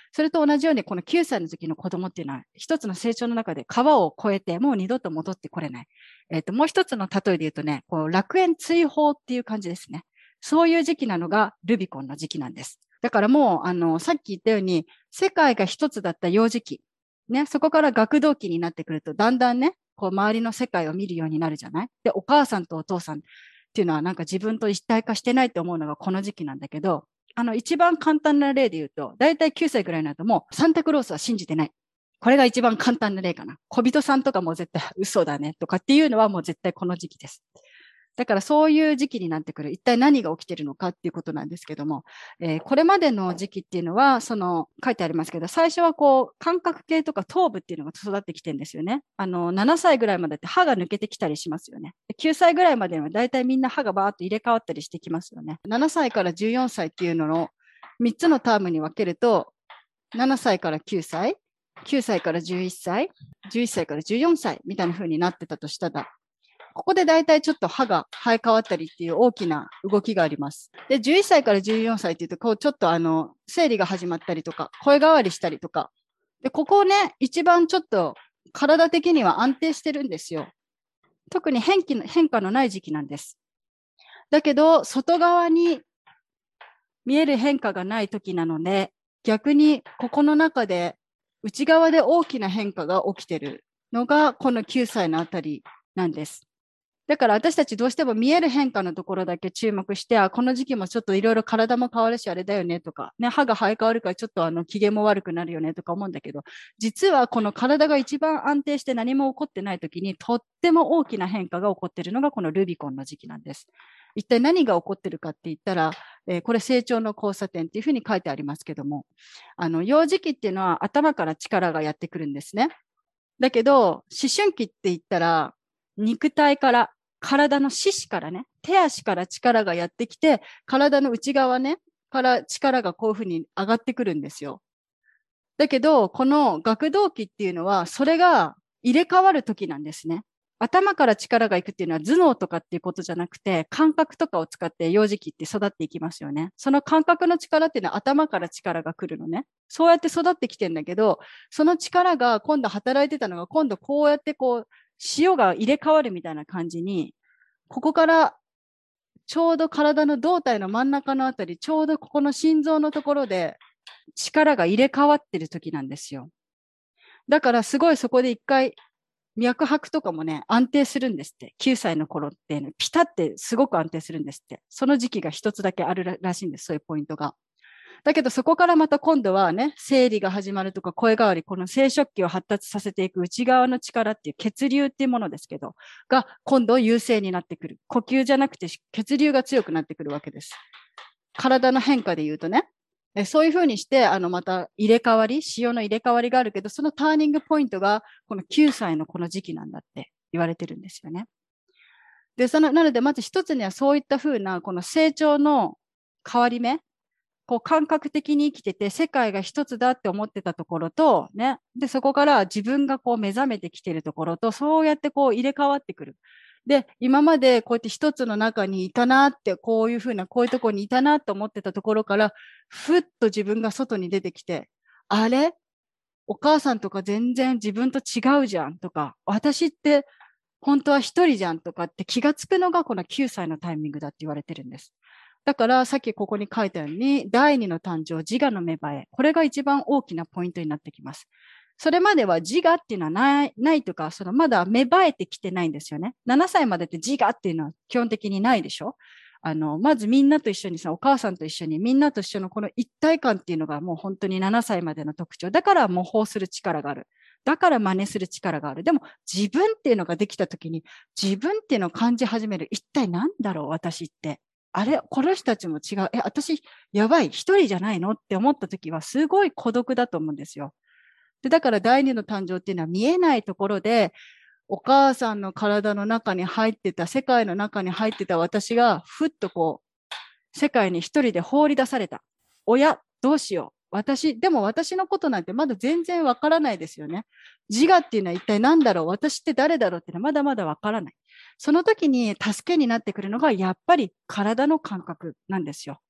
それと同じようにこのきゅうさいの時の子供っていうのは一つの成長の中で川を越えてもう二度と戻ってこれない。えっと、もう一つの例えで言うとね、こう楽園追放っていう感じですね。そういう時期なのがルビコンの時期なんです。だからもう、あの、さっき言ったように世界が一つだった幼児期。ね、そこから学童期になってくるとだんだんね、こう周りの世界を見るようになるじゃない？で、お母さんとお父さんっていうのはなんか自分と一体化してないって思うのがこの時期なんだけど、あの一番簡単な例で言うと、だいたいきゅうさいぐらいになるともうサンタクロースは信じてない。これが一番簡単な例かな。小人さんとかも絶対嘘だねとかっていうのはもう絶対この時期です。だからそういう時期になってくる。一体何が起きてるのかっていうことなんですけども、えー、これまでの時期っていうのは、その書いてありますけど、最初はこう感覚系とか頭部っていうのが育ってきてるんですよね。あのななさいぐらいまでって歯が抜けてきたりしますよね。きゅうさいぐらいまではだいたいみんな歯がバーッと入れ替わったりしてきますよね。ななさいからじゅうよんさいっていうののみっつのタームに分けると、ななさいからきゅうさい、きゅうさいからじゅういっさい、じゅういっさいからじゅうよんさいみたいな風になってたとしたら、ここでだいたいちょっと歯が生え変わったりっていう大きな動きがあります。で、じゅういっさいからじゅうよんさいっていうと、こうちょっとあの、生理が始まったりとか、声変わりしたりとか。で、ここね、一番ちょっと体的には安定してるんですよ。特に変気変化のない時期なんです。だけど、外側に見える変化がない時なので、逆にここの中で内側で大きな変化が起きてるのがこのきゅうさいのあたりなんです。だから私たちどうしても見える変化のところだけ注目して、あ、この時期もちょっといろいろ体も変わるしあれだよねとか、ね、歯が生え変わるからちょっとあの機嫌も悪くなるよねとか思うんだけど、実はこの体が一番安定して何も起こってない時にとっても大きな変化が起こっているのがこのルビコンの時期なんです。一体何が起こってるかって言ったら、えー、これ成長の交差点っていうふうに書いてありますけども、あの幼児期っていうのは頭から力がやってくるんですね。だけど思春期って言ったら肉体から体の四肢からね、手足から力がやってきて、体の内側ね、から力がこういうふうに上がってくるんですよ。だけど、この学童期っていうのは、それが入れ替わる時なんですね。頭から力がいくっていうのは頭脳とかっていうことじゃなくて、感覚とかを使って幼児期って育っていきますよね。その感覚の力っていうのは頭から力が来るのね。そうやって育ってきてんだけど、その力が今度働いてたのが、今度こうやってこう、塩が入れ替わるみたいな感じに、ここからちょうど体の胴体の真ん中のあたり、ちょうどここの心臓のところで力が入れ替わってる時なんですよ。だからすごいそこで一回脈拍とかもね、安定するんですって。きゅうさいの頃って、ね、ピタってすごく安定するんですって。その時期が一つだけあるらしいんです、そういうポイントが。だけどそこからまた今度はね、生理が始まるとか声変わり、この生殖器を発達させていく内側の力っていう血流っていうものですけど、が今度優勢になってくる。呼吸じゃなくて血流が強くなってくるわけです。体の変化で言うとね。そういうふうにして、あの、また入れ替わり、潮の入れ替わりがあるけど、そのターニングポイントがこのきゅうさいのこの時期なんだって言われてるんですよね。で、その、なのでまず一つにはそういったふうなこの成長の変わり目、こう感覚的に生きてて世界が一つだって思ってたところと、ね、で、そこから自分がこう目覚めてきてるところと、そうやってこう入れ替わってくる。で、今までこうやって一つの中にいたなって、こういうふうな、こういうところにいたなと思ってたところから、ふっと自分が外に出てきて、あれ？お母さんとか全然自分と違うじゃんとか、私って本当は一人じゃんとかって気がつくのがこのきゅうさいのタイミングだって言われてるんです。だからさっきここに書いたように、だいにの誕生、自我の芽生え。これが一番大きなポイントになってきます。それまでは自我っていうのはない、ないとか、そのまだ芽生えてきてないんですよね。ななさいまでって自我っていうのは基本的にないでしょ。あの、まずみんなと一緒にさ、お母さんと一緒に、みんなと一緒のこの一体感っていうのがもう本当にななさいまでの特徴。だから模倣する力がある。だから真似する力がある。でも自分っていうのができたときに、自分っていうのを感じ始める。一体何だろう、私って。あれ、この人たちも違う。え、私、やばい、一人じゃないのって思ったときは、すごい孤独だと思うんですよ。で、だから第二の誕生っていうのは見えないところで、お母さんの体の中に入ってた、世界の中に入ってた私が、ふっとこう、世界に一人で放り出された。親、どうしよう。私、でも私のことなんてまだ全然わからないですよね。自我っていうのは一体何だろう、私って誰だろうっていうのはまだまだわからない。その時に助けになってくるのがやっぱり体の感覚なんですよ。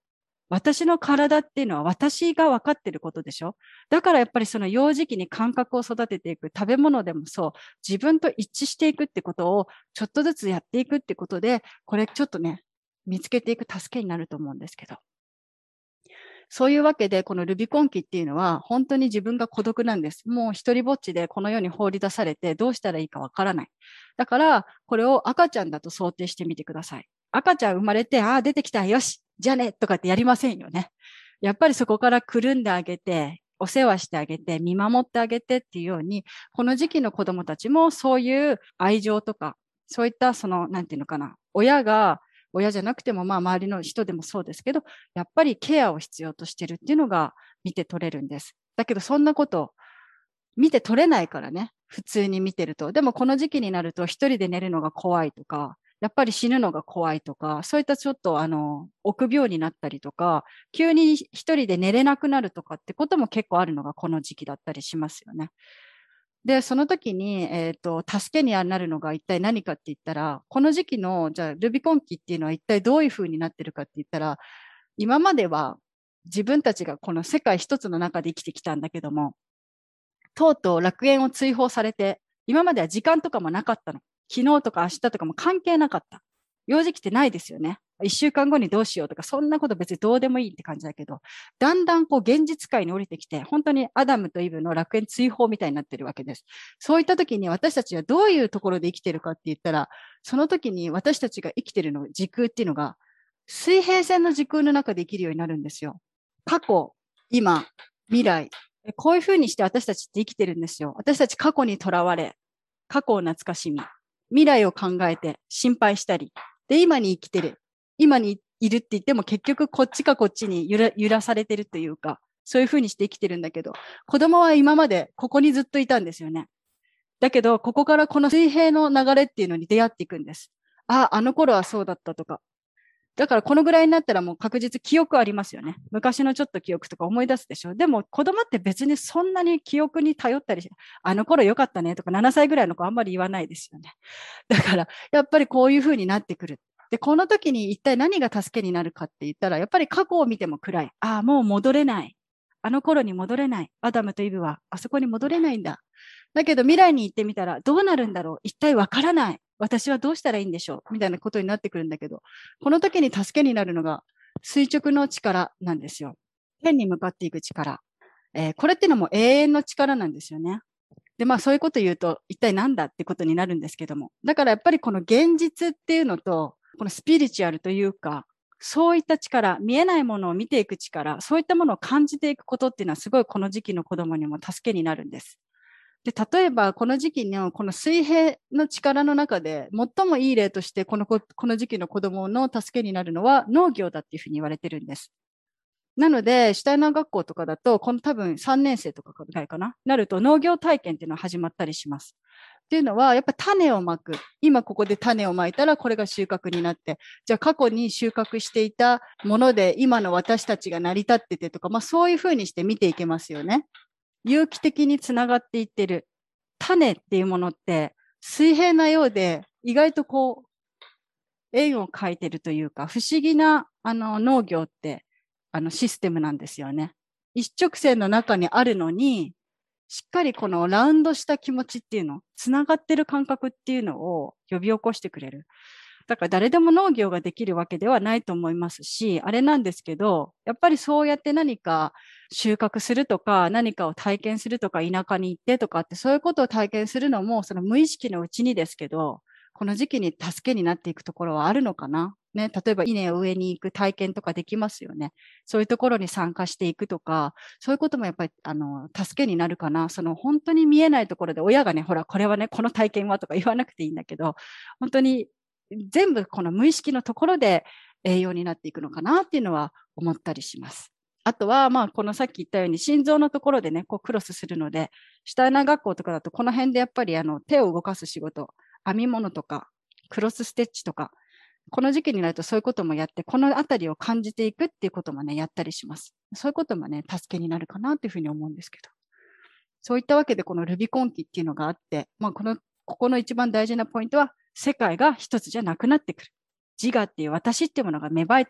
私の体っていうのは私が分かってることでしょ。だからやっぱりその幼児期に感覚を育てていく、食べ物でもそう、自分と一致していくってことをちょっとずつやっていくってことで、これちょっとね、見つけていく助けになると思うんですけど。そういうわけで、このルビコン期っていうのは、本当に自分が孤独なんです。もう一人ぼっちでこの世に放り出されて、どうしたらいいかわからない。だから、これを赤ちゃんだと想定してみてください。赤ちゃん生まれて、ああ、出てきた、よし、じゃあね、とかってやりませんよね。やっぱりそこからくるんであげて、お世話してあげて、見守ってあげてっていうように、この時期の子供たちもそういう愛情とか、そういったその、なんていうのかな、親が、親じゃなくても、まあ周りの人でもそうですけど、やっぱりケアを必要としてるっていうのが見て取れるんです。だけどそんなこと見て取れないからね、普通に見てると。でもこの時期になると一人で寝るのが怖いとか、やっぱり死ぬのが怖いとか、そういったちょっとあの、臆病になったりとか、急に一人で寝れなくなるとかってことも結構あるのがこの時期だったりしますよね。で、その時に、えっと、助けになるのが一体何かって言ったら、この時期の、じゃあ、ルビコン期っていうのは一体どういう風になってるかって言ったら、今までは自分たちがこの世界一つの中で生きてきたんだけども、とうとう楽園を追放されて、今までは時間とかもなかったの。昨日とか明日とかも関係なかった。幼児期ってないですよね。一週間後にどうしようとか、そんなこと別にどうでもいいって感じだけど、だんだんこう現実界に降りてきて、本当にアダムとイブの楽園追放みたいになってるわけです。そういった時に私たちはどういうところで生きてるかって言ったら、その時に私たちが生きてるの時空っていうのが、水平線の時空の中で生きるようになるんですよ。過去、今、未来。こういうふうにして私たちって生きてるんですよ。私たち過去にとらわれ、過去を懐かしみ、未来を考えて心配したり、で、今に生きてる。今にいるって言っても結局こっちかこっちに揺ら揺らされてるというか、そういうふうにして生きてるんだけど、子供は今までここにずっといたんですよね。だけど、ここからこの水平の流れっていうのに出会っていくんです。あ、あの頃はそうだったとか、だからこのぐらいになったらもう確実記憶ありますよね。昔のちょっと記憶とか思い出すでしょ。でも子供って別にそんなに記憶に頼ったりし、あの頃良かったねとかななさいぐらいの子あんまり言わないですよね。だからやっぱりこういう風になってくる。で、この時に一体何が助けになるかって言ったら、やっぱり過去を見ても暗い。ああ、もう戻れない。あの頃に戻れない。アダムとイブはあそこに戻れないんだ。だけど未来に行ってみたらどうなるんだろう。一体わからない。私はどうしたらいいんでしょうみたいなことになってくるんだけど、この時に助けになるのが垂直の力なんですよ。天に向かっていく力。えー、これっていうのも永遠の力なんですよね。で、まあそういうこと言うと一体何だってことになるんですけども。だからやっぱりこの現実っていうのと、このスピリチュアルというか、そういった力、見えないものを見ていく力、そういったものを感じていくことっていうのはすごいこの時期の子供にも助けになるんです。で、例えばこの時期のこの水平の力の中で最もいい例としてこのこの時期の子供の助けになるのは農業だっていうふうに言われてるんです。なので、シュタイナー学校とかだと、この多分さんねん生とかぐらいかな、なると農業体験っていうのが始まったりします。っていうのは、やっぱ種をまく。今ここで種をまいたらこれが収穫になって、じゃあ過去に収穫していたもので今の私たちが成り立っててとか、まあそういうふうにして見ていけますよね。有機的につながっていってる。種っていうものって水平なようで意外とこう円を描いてるというか不思議なあの農業ってあのシステムなんですよね。一直線の中にあるのにしっかりこのラウンドした気持ちっていうの、つながってる感覚っていうのを呼び起こしてくれる。だから誰でも農業ができるわけではないと思いますし、あれなんですけど、やっぱりそうやって何か収穫するとか、何かを体験するとか、田舎に行ってとかって、そういうことを体験するのも、その無意識のうちにですけど、この時期に助けになっていくところはあるのかな。ね、例えば稲を植えに行く体験とかできますよね。そういうところに参加していくとか、そういうこともやっぱり、あの、助けになるかな。その本当に見えないところで親がね、ほら、これはね、この体験はとか言わなくていいんだけど、本当に全部この無意識のところで栄養になっていくのかなっていうのは思ったりします。あとは、まあ、このさっき言ったように心臓のところでね、こうクロスするので、シュタイナー学校とかだとこの辺でやっぱりあの手を動かす仕事、編み物とか、クロスステッチとか、この時期になるとそういうこともやって、このあたりを感じていくっていうこともね、やったりします。そういうこともね、助けになるかなっていうふうに思うんですけど。そういったわけで、このルビコン期っていうのがあって、まあ、この、ここの一番大事なポイントは、世界が一つじゃなくなってくる。自我っていう私っていうものが芽生えてくる。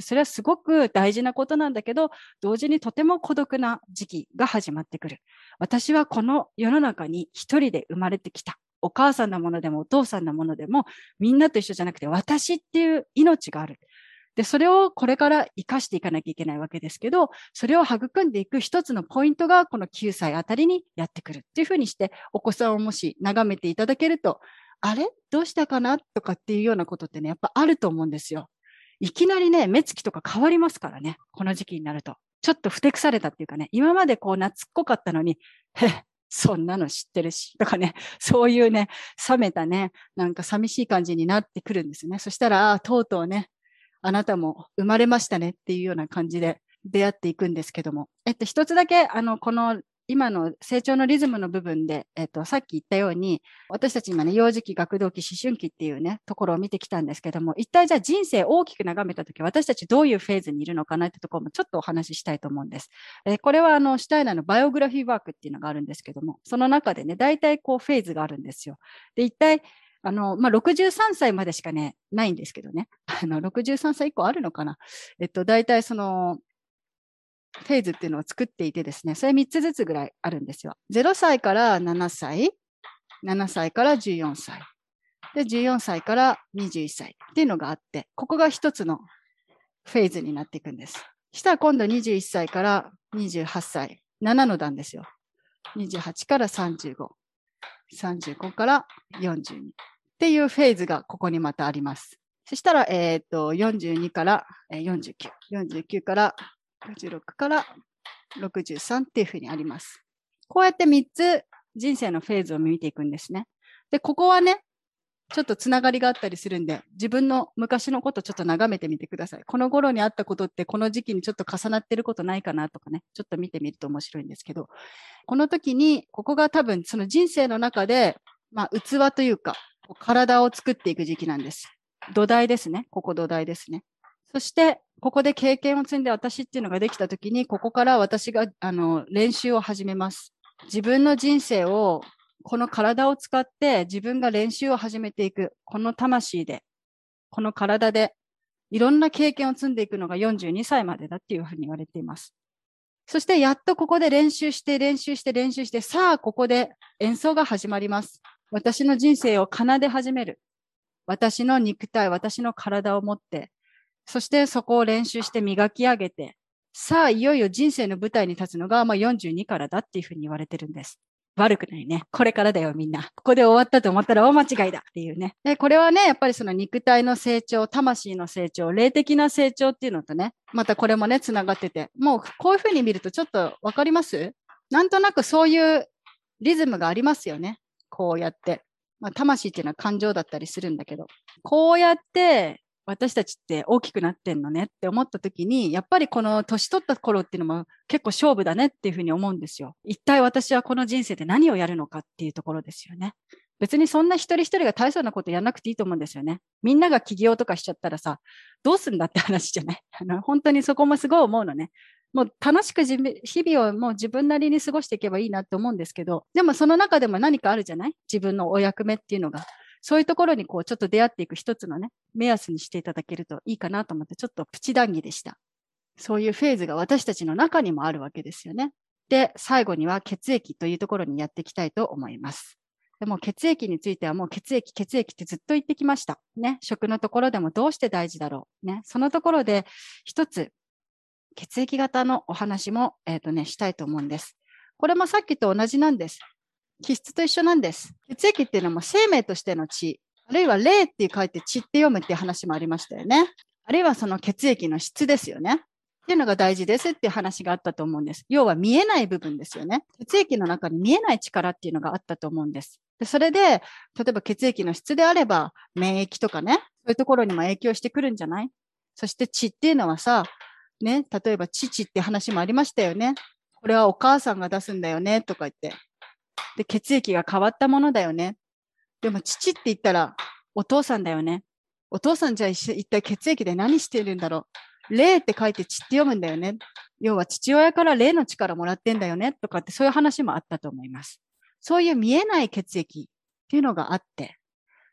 それはすごく大事なことなんだけど、同時にとても孤独な時期が始まってくる。私はこの世の中に一人で生まれてきた。お母さんのものでもお父さんのものでも、みんなと一緒じゃなくて、私っていう命がある。で、それをこれから生かしていかなきゃいけないわけですけど、それを育んでいく一つのポイントがこのきゅうさいあたりにやってくるっていうふうにして、お子さんをもし眺めていただけると、あれどうしたかなとかっていうようなことってね、やっぱあると思うんですよ。いきなりね、目つきとか変わりますからね、この時期になると。ちょっとふてくされたっていうかね、今までこう懐っこかったのに、へそんなの知ってるし、とかね、そういうね、冷めたね、なんか寂しい感じになってくるんですね。そしたら、とうとうね、あなたも生まれましたねっていうような感じで出会っていくんですけども。えっと、一つだけ、あの、この今の成長のリズムの部分で、えっと、さっき言ったように、私たち今ね、幼児期、学童期、思春期っていうね、ところを見てきたんですけども、一体じゃあ人生を大きく眺めたとき、私たちどういうフェーズにいるのかなってところもちょっとお話ししたいと思うんです。えー、これはあの、シュタイナーのバイオグラフィーワークっていうのがあるんですけども、その中でね、大体こうフェーズがあるんですよ。で、一体、あの、まあ、ろくじゅうさんさいまでしかね、ないんですけどね。あの、ろくじゅうさんさい以降あるのかな。えっと、大体その、フェーズっていうのを作っていてですね、それみっつずつぐらいあるんですよ。ゼロさいからななさい、ななさいからじゅうよんさい、で、じゅうよんさいからにじゅういっさいっていうのがあって、ここが一つのフェーズになっていくんです。したら今度にじゅういっさいからにじゅうはっさい、ななの段ですよ。にじゅうはちからさんじゅうご、さんじゅうごからよんじゅうにっていうフェーズがここにまたあります。そしたら、えっと、よんじゅうにからよんじゅうきゅう、よんじゅうきゅうからろくじゅうろくからろくじゅうさんっていうふうにあります。こうやってみっつ人生のフェーズを見ていくんですね。で、ここはね、ちょっとつながりがあったりするんで、自分の昔のことちょっと眺めてみてください。この頃にあったことってこの時期にちょっと重なってることないかなとかね、ちょっと見てみると面白いんですけど、この時に、ここが多分その人生の中で、まあ器というか、体を作っていく時期なんです。土台ですね。ここ土台ですね。そして、ここで経験を積んで私っていうのができたときに、ここから私が、あの、練習を始めます。自分の人生を、この体を使って自分が練習を始めていく。この魂で、この体で、いろんな経験を積んでいくのがよんじゅうにさいまでだっていうふうに言われています。そしてやっとここで練習して練習して練習して、さあここで演奏が始まります。私の人生を奏で始める。私の肉体、私の体を持って、そしてそこを練習して磨き上げて、さあいよいよ人生の舞台に立つのがまあよんじゅうにからだっていうふうに言われてるんです。悪くないね。これからだよみんな。ここで終わったと思ったら大間違いだっていうね。で、これはね、やっぱりその肉体の成長、魂の成長、霊的な成長っていうのとね、またこれもね、つながってて、もうこういうふうに見るとちょっとわかります？なんとなくそういうリズムがありますよね。こうやって。まあ、魂っていうのは感情だったりするんだけど、こうやって私たちって大きくなってんのねって思った時に、やっぱりこの年取った頃っていうのも結構勝負だねっていうふうに思うんですよ。一体私はこの人生で何をやるのかっていうところですよね。別にそんな一人一人が大層なことやらなくていいと思うんですよね。みんなが起業とかしちゃったらさ、どうすんだって話じゃない。あの本当にそこもすごい思うのね。もう楽しく日々をもう自分なりに過ごしていけばいいなって思うんですけど、でもその中でも何かあるじゃない？自分のお役目っていうのが。そういうところにこうちょっと出会っていく一つのね、目安にしていただけるといいかなと思って、ちょっとプチ談義でした。そういうフェーズが私たちの中にもあるわけですよね。で、最後には血液というところにやっていきたいと思います。でも血液についてはもう血液、血液ってずっと言ってきました。ね、食のところでもどうして大事だろう。ね、そのところで一つ血液型のお話も、えっとね、したいと思うんです。これもさっきと同じなんです。気質と一緒なんです。血液っていうのも生命としての血、あるいは霊って書いて血って読むっていう話もありましたよね。あるいはその血液の質ですよね。っていうのが大事ですっていう話があったと思うんです。要は見えない部分ですよね。血液の中に見えない力っていうのがあったと思うんです。で、それで、例えば血液の質であれば、免疫とかね、そういうところにも影響してくるんじゃない？そして血っていうのはさ、ね、例えば父って話もありましたよね。これはお母さんが出すんだよね、とか言って。で、血液が変わったものだよね。でも父って言ったらお父さんだよね。お父さんじゃあ一体血液で何してるんだろう。霊って書いて血って読むんだよね。要は父親から霊の力もらってんだよね。とかってそういう話もあったと思います。そういう見えない血液っていうのがあって、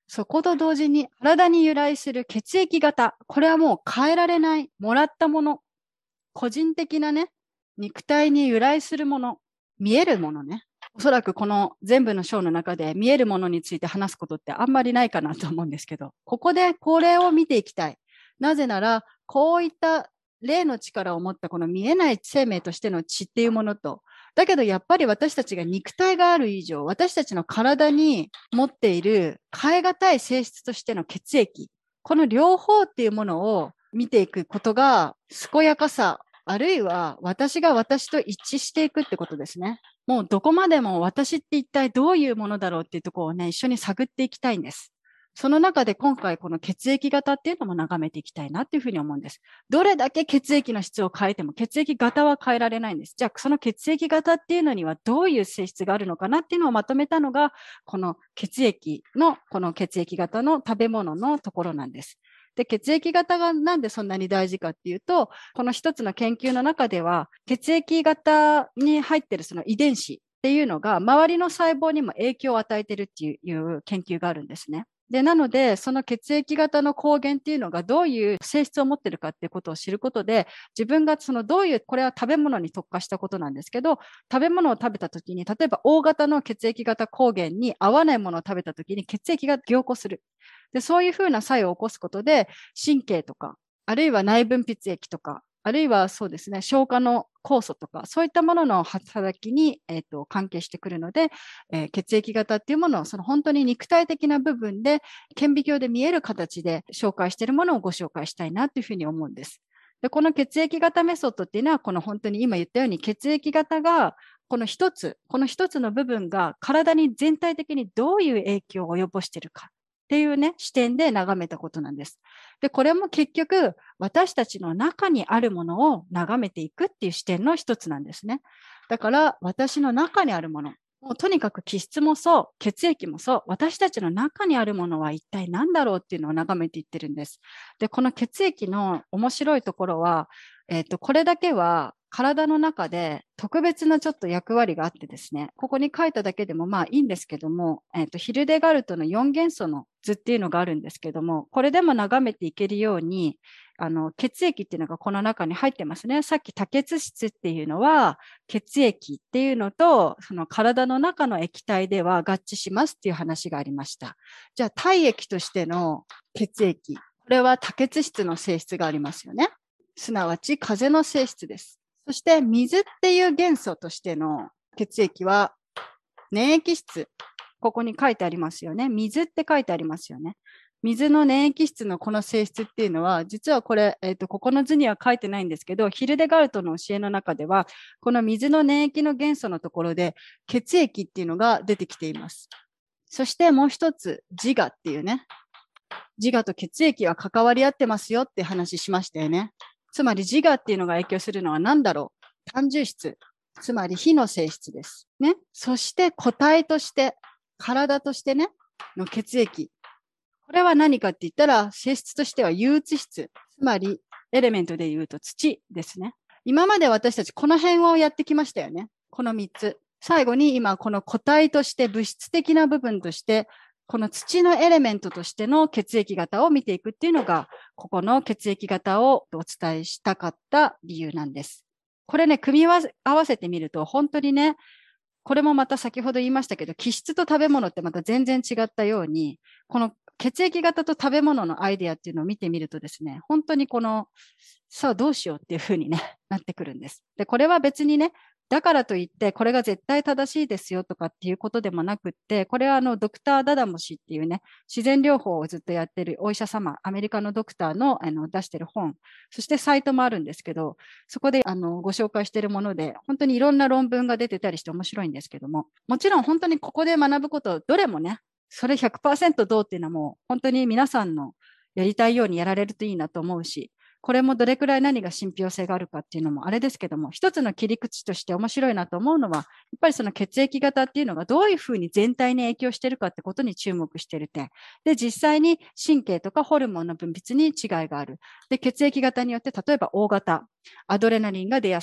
そこと同時に体に由来する血液型、これはもう変えられない、もらったもの、個人的なね、肉体に由来するもの、見えるものね。おそらくこの全部の章の中で見えるものについて話すことってあんまりないかなと思うんですけど、ここでこれを見ていきたい。なぜなら、こういった霊の力を持ったこの見えない生命としての血っていうものと、だけどやっぱり私たちが肉体がある以上、私たちの体に持っている変え難い性質としての血液、この両方っていうものを見ていくことが健やかさ、あるいは私が私と一致していくってことですね。もうどこまでも私って一体どういうものだろうっていうところをね、一緒に探っていきたいんです。その中で今回この血液型っていうのも眺めていきたいなっていうふうに思うんです。どれだけ血液の質を変えても血液型は変えられないんです。じゃあその血液型っていうのにはどういう性質があるのかなっていうのをまとめたのが、この血液の、この血液型の食べ物のところなんです。で、血液型がなんでそんなに大事かっていうと、この一つの研究の中では、血液型に入っているその遺伝子っていうのが、周りの細胞にも影響を与えているっていう研究があるんですね。で、なので、その血液型の抗原っていうのがどういう性質を持っているかっていうことを知ることで、自分がそのどういう、これは食べ物に特化したことなんですけど、食べ物を食べたときに、例えば O 型の血液型抗原に合わないものを食べたときに血液が凝固する。で、そういうふうな作用を起こすことで、神経とか、あるいは内分泌液とか、あるいはそうですね、消化の酵素とか、そういったものの働きに、えーと、関係してくるので、えー、血液型っていうものを、その本当に肉体的な部分で、顕微鏡で見える形で紹介しているものをご紹介したいなというふうに思うんです。で、この血液型メソッドっていうのは、この本当に今言ったように血液型が、この一つ、この一つの部分が体に全体的にどういう影響を及ぼしているか。っていうね、視点で眺めたことなんです。で、これも結局、私たちの中にあるものを眺めていくっていう視点の一つなんですね。だから、私の中にあるもの、もうとにかく気質もそう、血液もそう、私たちの中にあるものは一体何だろうっていうのを眺めていってるんです。で、この血液の面白いところは、えっと、これだけは体の中で特別なちょっと役割があってですね、ここに書いただけでもまあいいんですけども、えっと、ヒルデガルトのよん元素の図っていうのがあるんですけども、これでも眺めていけるように、あの、血液っていうのがこの中に入ってますね。さっき多血質っていうのは、血液っていうのと、その体の中の液体では合致しますっていう話がありました。じゃあ、体液としての血液。これは多血質の性質がありますよね。すなわち風の性質です。そして水っていう元素としての血液は粘液質。ここに書いてありますよね。水って書いてありますよね。水の粘液質のこの性質っていうのは、実はこれ、えっと、ここの図には書いてないんですけど、ヒルデガルトの教えの中では、この水の粘液の元素のところで血液っていうのが出てきています。そしてもう一つ、自我っていうね。自我と血液は関わり合ってますよって話しましたよね。つまり自我っていうのが影響するのは何だろう？単重質。つまり火の性質です。ね。そして個体として、体としてね、の血液。これは何かって言ったら、性質としては有鬱質。つまり、エレメントで言うと土ですね。今まで私たちこの辺をやってきましたよね。このみっつ。最後に今この個体として物質的な部分として、この土のエレメントとしての血液型を見ていくっていうのが、ここの血液型をお伝えしたかった理由なんです。これね、組み合わせてみると、本当にね、これもまた先ほど言いましたけど、気質と食べ物ってまた全然違ったように、この血液型と食べ物のアイデアっていうのを見てみるとですね、本当にこの、さあどうしようっていうふうにね、なってくるんです。で、これは別にね、だからといって、これが絶対正しいですよとかっていうことでもなくって、これはあの、ドクター・ダダモ氏っていうね、自然療法をずっとやってるお医者様、アメリカのドクターのあの出してる本、そしてサイトもあるんですけど、そこであのご紹介しているもので、本当にいろんな論文が出てたりして面白いんですけども、もちろん本当にここで学ぶこと、どれもね、それ ひゃくパーセント どうっていうのはもう本当に皆さんのやりたいようにやられるといいなと思うし、これもどれくらい何が信憑性があるかっていうのもあれですけども、一つの切り口として面白いなと思うのは、やっぱりその血液型っていうのがどういうふうに全体に影響しているかってことに注目している点。で、実際に神経とかホルモンの分泌に違いがある。で、血液型によって例えば O 型、アドレナリンが出やすい。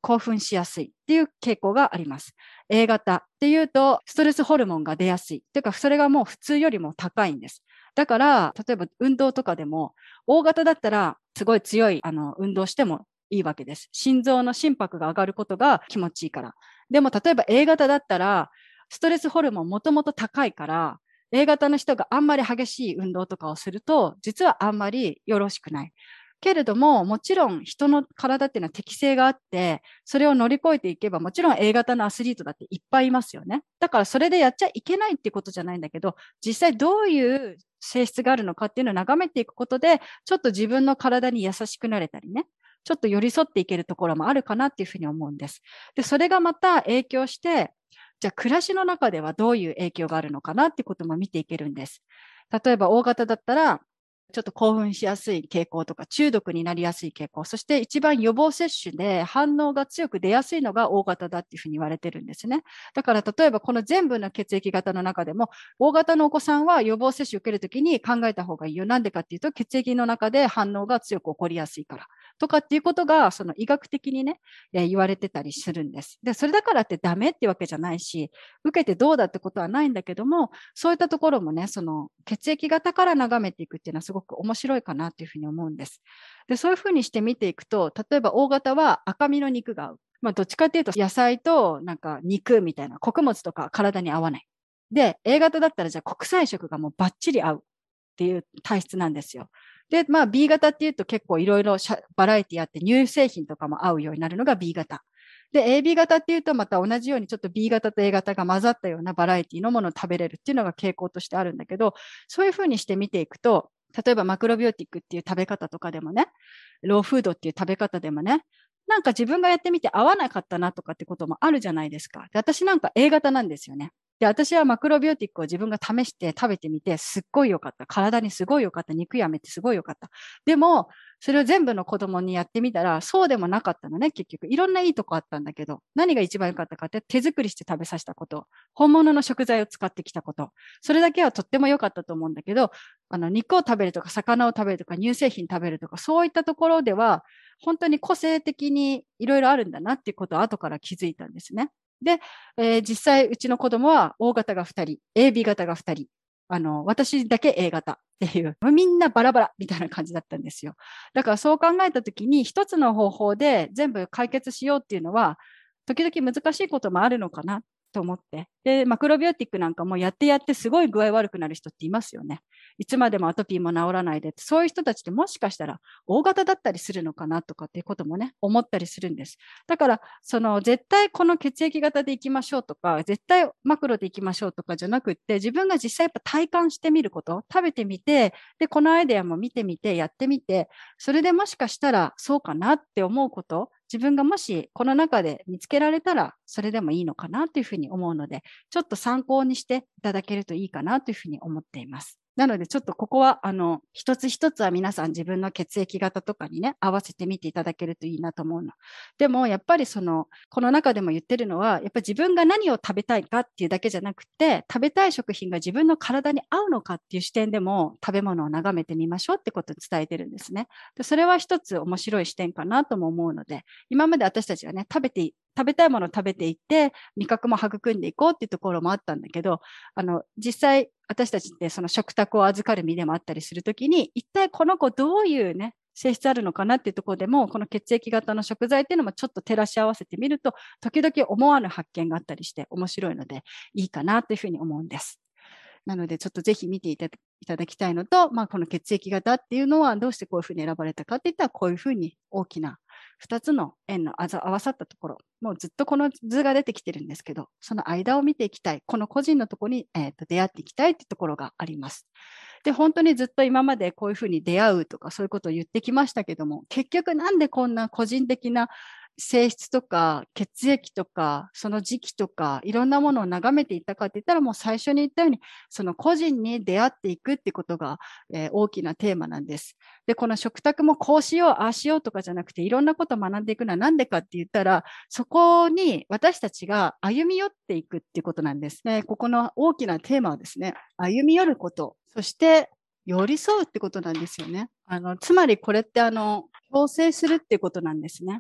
興奮しやすいっていう傾向があります。A 型っていうと、ストレスホルモンが出やすい。っていうか、それがもう普通よりも高いんです。だから、例えば運動とかでも、O 型だったら、すごい強い、あの、運動してもいいわけです。心臓の心拍が上がることが気持ちいいから。でも、例えば A 型だったら、ストレスホルモンもともと高いから、A 型の人があんまり激しい運動とかをすると、実はあんまりよろしくない。けれども、もちろん人の体っていうのは適性があって、それを乗り越えていけば、もちろん A 型のアスリートだっていっぱいいますよね。だからそれでやっちゃいけないっていうことじゃないんだけど、実際どういう性質があるのかっていうのを眺めていくことで、ちょっと自分の体に優しくなれたりね、ちょっと寄り添っていけるところもあるかなっていうふうに思うんです。で、それがまた影響して、じゃあ暮らしの中ではどういう影響があるのかなってことも見ていけるんです。例えば O 型だったら、ちょっと興奮しやすい傾向とか中毒になりやすい傾向、そして一番予防接種で反応が強く出やすいのが O 型だっていうふうに言われてるんですね。だから例えばこの全部の血液型の中でも O 型のお子さんは予防接種を受けるときに考えた方がいいよ。なんでかっていうと血液の中で反応が強く起こりやすいから。とかっていうことが、その医学的にね、えー言われてたりするんです。で、それだからってダメってわけじゃないし、受けてどうだってことはないんだけども、そういったところもね、その血液型から眺めていくっていうのはすごく面白いかなっていうふうに思うんです。で、そういうふうにして見ていくと、例えば O 型は赤身の肉が合う。まあ、どっちかっていうと野菜となんか肉みたいな穀物とか体に合わない。で、A 型だったらじゃあ国際食がもうバッチリ合うっていう体質なんですよ。で、まあ B 型っていうと結構いろいろバラエティあって乳製品とかも合うようになるのが B 型。で、エービー 型っていうとまた同じようにちょっと B 型と A 型が混ざったようなバラエティのものを食べれるっていうのが傾向としてあるんだけど、そういうふうにして見ていくと、例えばマクロビオティックっていう食べ方とかでもね、ローフードっていう食べ方でもね、なんか自分がやってみて合わなかったなとかってこともあるじゃないですか。で、私なんか A 型なんですよね。で、私はマクロビオティックを自分が試して食べてみて、すっごい良かった。体にすごい良かった。肉やめてすごい良かった。でも、それを全部の子供にやってみたら、そうでもなかったのね、結局。いろんないいとこあったんだけど、何が一番良かったかって手作りして食べさせたこと、本物の食材を使ってきたこと、それだけはとっても良かったと思うんだけど、あの、肉を食べるとか、魚を食べるとか、乳製品食べるとか、そういったところでは、本当に個性的にいろいろあるんだなっていうことを後から気づいたんですね。で、えー実際、うちの子供は O 型がふたり、エービー 型がふたり、あの、私だけ A 型っていう、みんなバラバラみたいな感じだったんですよ。だからそう考えたときに、一つの方法で全部解決しようっていうのは、時々難しいこともあるのかなと思って。で、マクロビオティックなんかもやってやってすごい具合悪くなる人っていますよね。いつまでもアトピーも治らないで、そういう人たちってもしかしたら大型だったりするのかなとかっていうこともね、思ったりするんです。だから、その絶対この血液型でいきましょうとか、絶対マクロでいきましょうとかじゃなくって、自分が実際やっぱ体感してみること、食べてみて、で、このアイデアも見てみて、やってみて、それでもしかしたらそうかなって思うこと、自分がもしこの中で見つけられたら、それでもいいのかなというふうに思うので、ちょっと参考にしていただけるといいかなというふうに思っています。なので、ちょっとここは、あの、一つ一つは皆さん自分の血液型とかにね、合わせてみていただけるといいなと思うの。でも、やっぱりその、この中でも言ってるのは、やっぱり自分が何を食べたいかっていうだけじゃなくて、食べたい食品が自分の体に合うのかっていう視点でも、食べ物を眺めてみましょうってことを伝えてるんですね。で、それは一つ面白い視点かなとも思うので、今まで私たちはね、食べて、食べたいものを食べていって、味覚も育んでいこうっていうところもあったんだけど、あの、実際、私たちってその食卓を預かる身でもあったりするときに、一体この子どういうね、性質あるのかなっていうところでも、この血液型の食材っていうのもちょっと照らし合わせてみると、時々思わぬ発見があったりして面白いので、いいかなというふうに思うんです。なので、ちょっとぜひ見ていただきたいのと、まあ、この血液型っていうのはどうしてこういうふうに選ばれたかっていったら、こういうふうに大きなふたつの円の合わさったところ、もうずっとこの図が出てきてるんですけど、その間を見ていきたい、この個人のところに、えーと出会っていきたいっていうところがあります。で、本当にずっと今までこういうふうに出会うとかそういうことを言ってきましたけども、結局なんでこんな個人的な性質とか血液とかその時期とかいろんなものを眺めていったかって言ったら、もう最初に言ったようにその個人に出会っていくってことが、えー大きなテーマなんです。で、この食卓もこうしよう、ああしようとかじゃなくて、いろんなことを学んでいくのはなんでかって言ったら、そこに私たちが歩み寄っていくっていうことなんですね。ここの大きなテーマはですね、歩み寄ること、そして寄り添うってことなんですよね。あの、つまりこれってあの、共生するっていうことなんですね。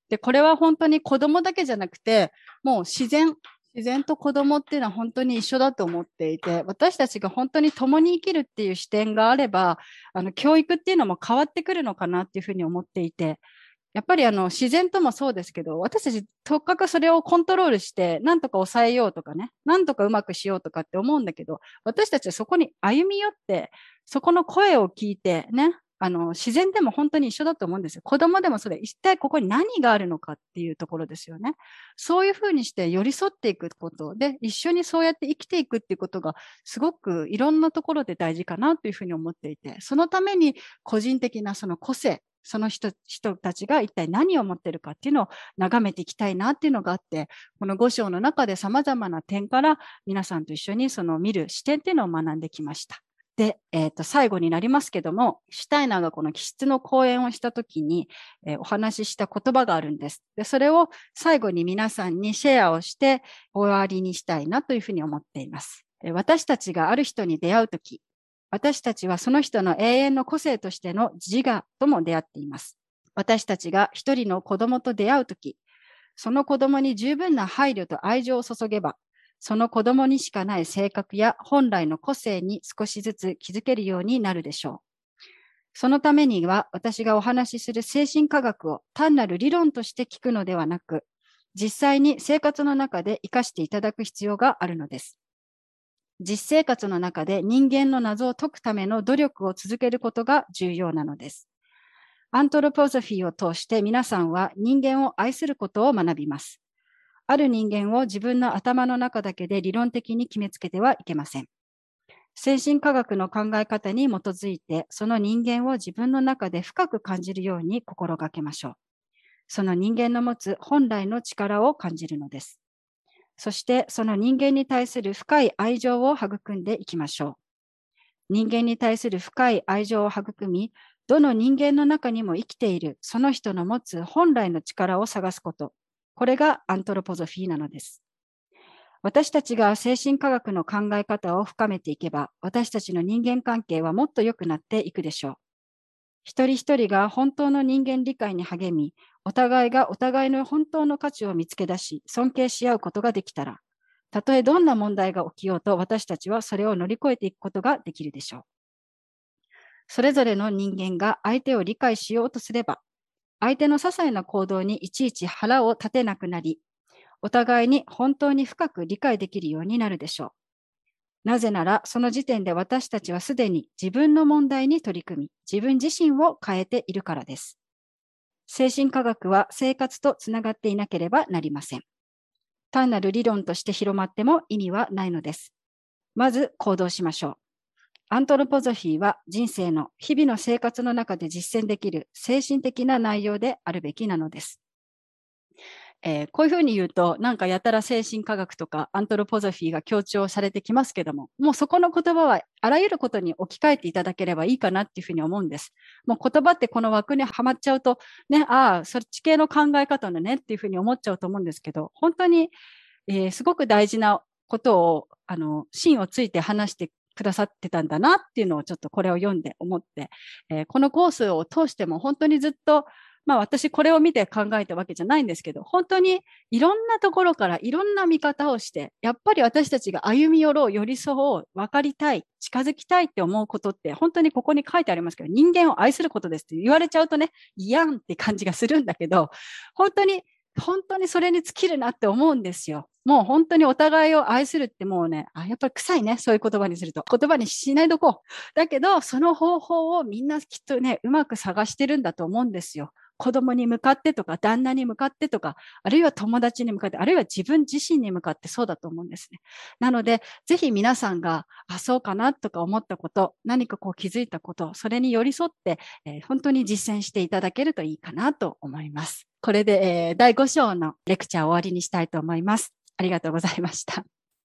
で、これは本当に子供だけじゃなくて、もう自然、自然と子供っていうのは本当に一緒だと思っていて、私たちが本当に共に生きるっていう視点があれば、あの、教育っていうのも変わってくるのかなっていうふうに思っていて、やっぱりあの自然ともそうですけど、私たちとっかくそれをコントロールして、なんとか抑えようとかね、なんとかうまくしようとかって思うんだけど、私たちはそこに歩み寄って、そこの声を聞いてね、あの自然でも本当に一緒だと思うんですよ。子供でもそれ、一体ここに何があるのかっていうところですよね。そういうふうにして寄り添っていくことで、一緒にそうやって生きていくっていうことが、すごくいろんなところで大事かなというふうに思っていて、そのために個人的なその個性、その人、人たちが一体何を持っているかっていうのを眺めていきたいなっていうのがあって、このご章の中で様々な点から皆さんと一緒にその見る視点っていうのを学んできました。で、えっと、最後になりますけども、シュタイナーがこの気質の講演をしたときに、えーお話しした言葉があるんです。で、それを最後に皆さんにシェアをして終わりにしたいなというふうに思っています。えー私たちがある人に出会うとき、私たちはその人の永遠の個性としての自我とも出会っています。私たちが一人の子供と出会うとき、その子供に十分な配慮と愛情を注げば、その子供にしかない性格や本来の個性に少しずつ気づけるようになるでしょう。そのためには、私がお話しする精神科学を単なる理論として聞くのではなく、実際に生活の中で活かしていただく必要があるのです。実生活の中で人間の謎を解くための努力を続けることが重要なのです。アントロポソフィーを通して皆さんは人間を愛することを学びます。ある人間を自分の頭の中だけで理論的に決めつけてはいけません。精神科学の考え方に基づいて、その人間を自分の中で深く感じるように心がけましょう。その人間の持つ本来の力を感じるのです。そしてその人間に対する深い愛情を育んでいきましょう。人間に対する深い愛情を育み、どの人間の中にも生きているその人の持つ本来の力を探すこと。これがアントロポゾフィーなのです。私たちが精神科学の考え方を深めていけば、私たちの人間関係はもっと良くなっていくでしょう。一人一人が本当の人間理解に励み、お互いがお互いの本当の価値を見つけ出し、尊敬し合うことができたら、たとえどんな問題が起きようと、私たちはそれを乗り越えていくことができるでしょう。それぞれの人間が相手を理解しようとすれば、相手の些細な行動にいちいち腹を立てなくなり、お互いに本当に深く理解できるようになるでしょう。なぜなら、その時点で私たちはすでに自分の問題に取り組み、自分自身を変えているからです。精神科学は生活とつながっていなければなりません。単なる理論として広まっても意味はないのです。まず行動しましょう。アントロポゾフィーは人生の日々の生活の中で実践できる精神的な内容であるべきなのです。えーこういうふうに言うと、なんかやたら精神科学とかアントロポゾフィーが強調されてきますけども、もうそこの言葉はあらゆることに置き換えていただければいいかなっていうふうに思うんです。もう言葉ってこの枠にはまっちゃうと、ね、ああ、そっち系の考え方のねっていうふうに思っちゃうと思うんですけど、本当に、えーすごく大事なことを、あの、芯をついて話してくださってたんだなっていうのをちょっとこれを読んで思って、えーこのコースを通しても本当にずっとまあ私これを見て考えたわけじゃないんですけど、本当にいろんなところからいろんな見方をして、やっぱり私たちが歩み寄ろう、寄り添おう、分かりたい、近づきたいって思うことって、本当にここに書いてありますけど、人間を愛することですって言われちゃうとね、いやんって感じがするんだけど、本当に、本当にそれに尽きるなって思うんですよ。もう本当にお互いを愛するってもうね、あ、やっぱり臭いね、そういう言葉にすると。言葉にしないとこう。だけど、その方法をみんなきっとね、うまく探してるんだと思うんですよ。子供に向かってとか、旦那に向かってとか、あるいは友達に向かって、あるいは自分自身に向かってそうだと思うんですね。なので、ぜひ皆さんが、あ、そうかなとか思ったこと、何かこう気づいたこと、それに寄り添って、えー本当に実践していただけるといいかなと思います。これで、えーだいご章のレクチャーを終わりにしたいと思います。ありがとうございました。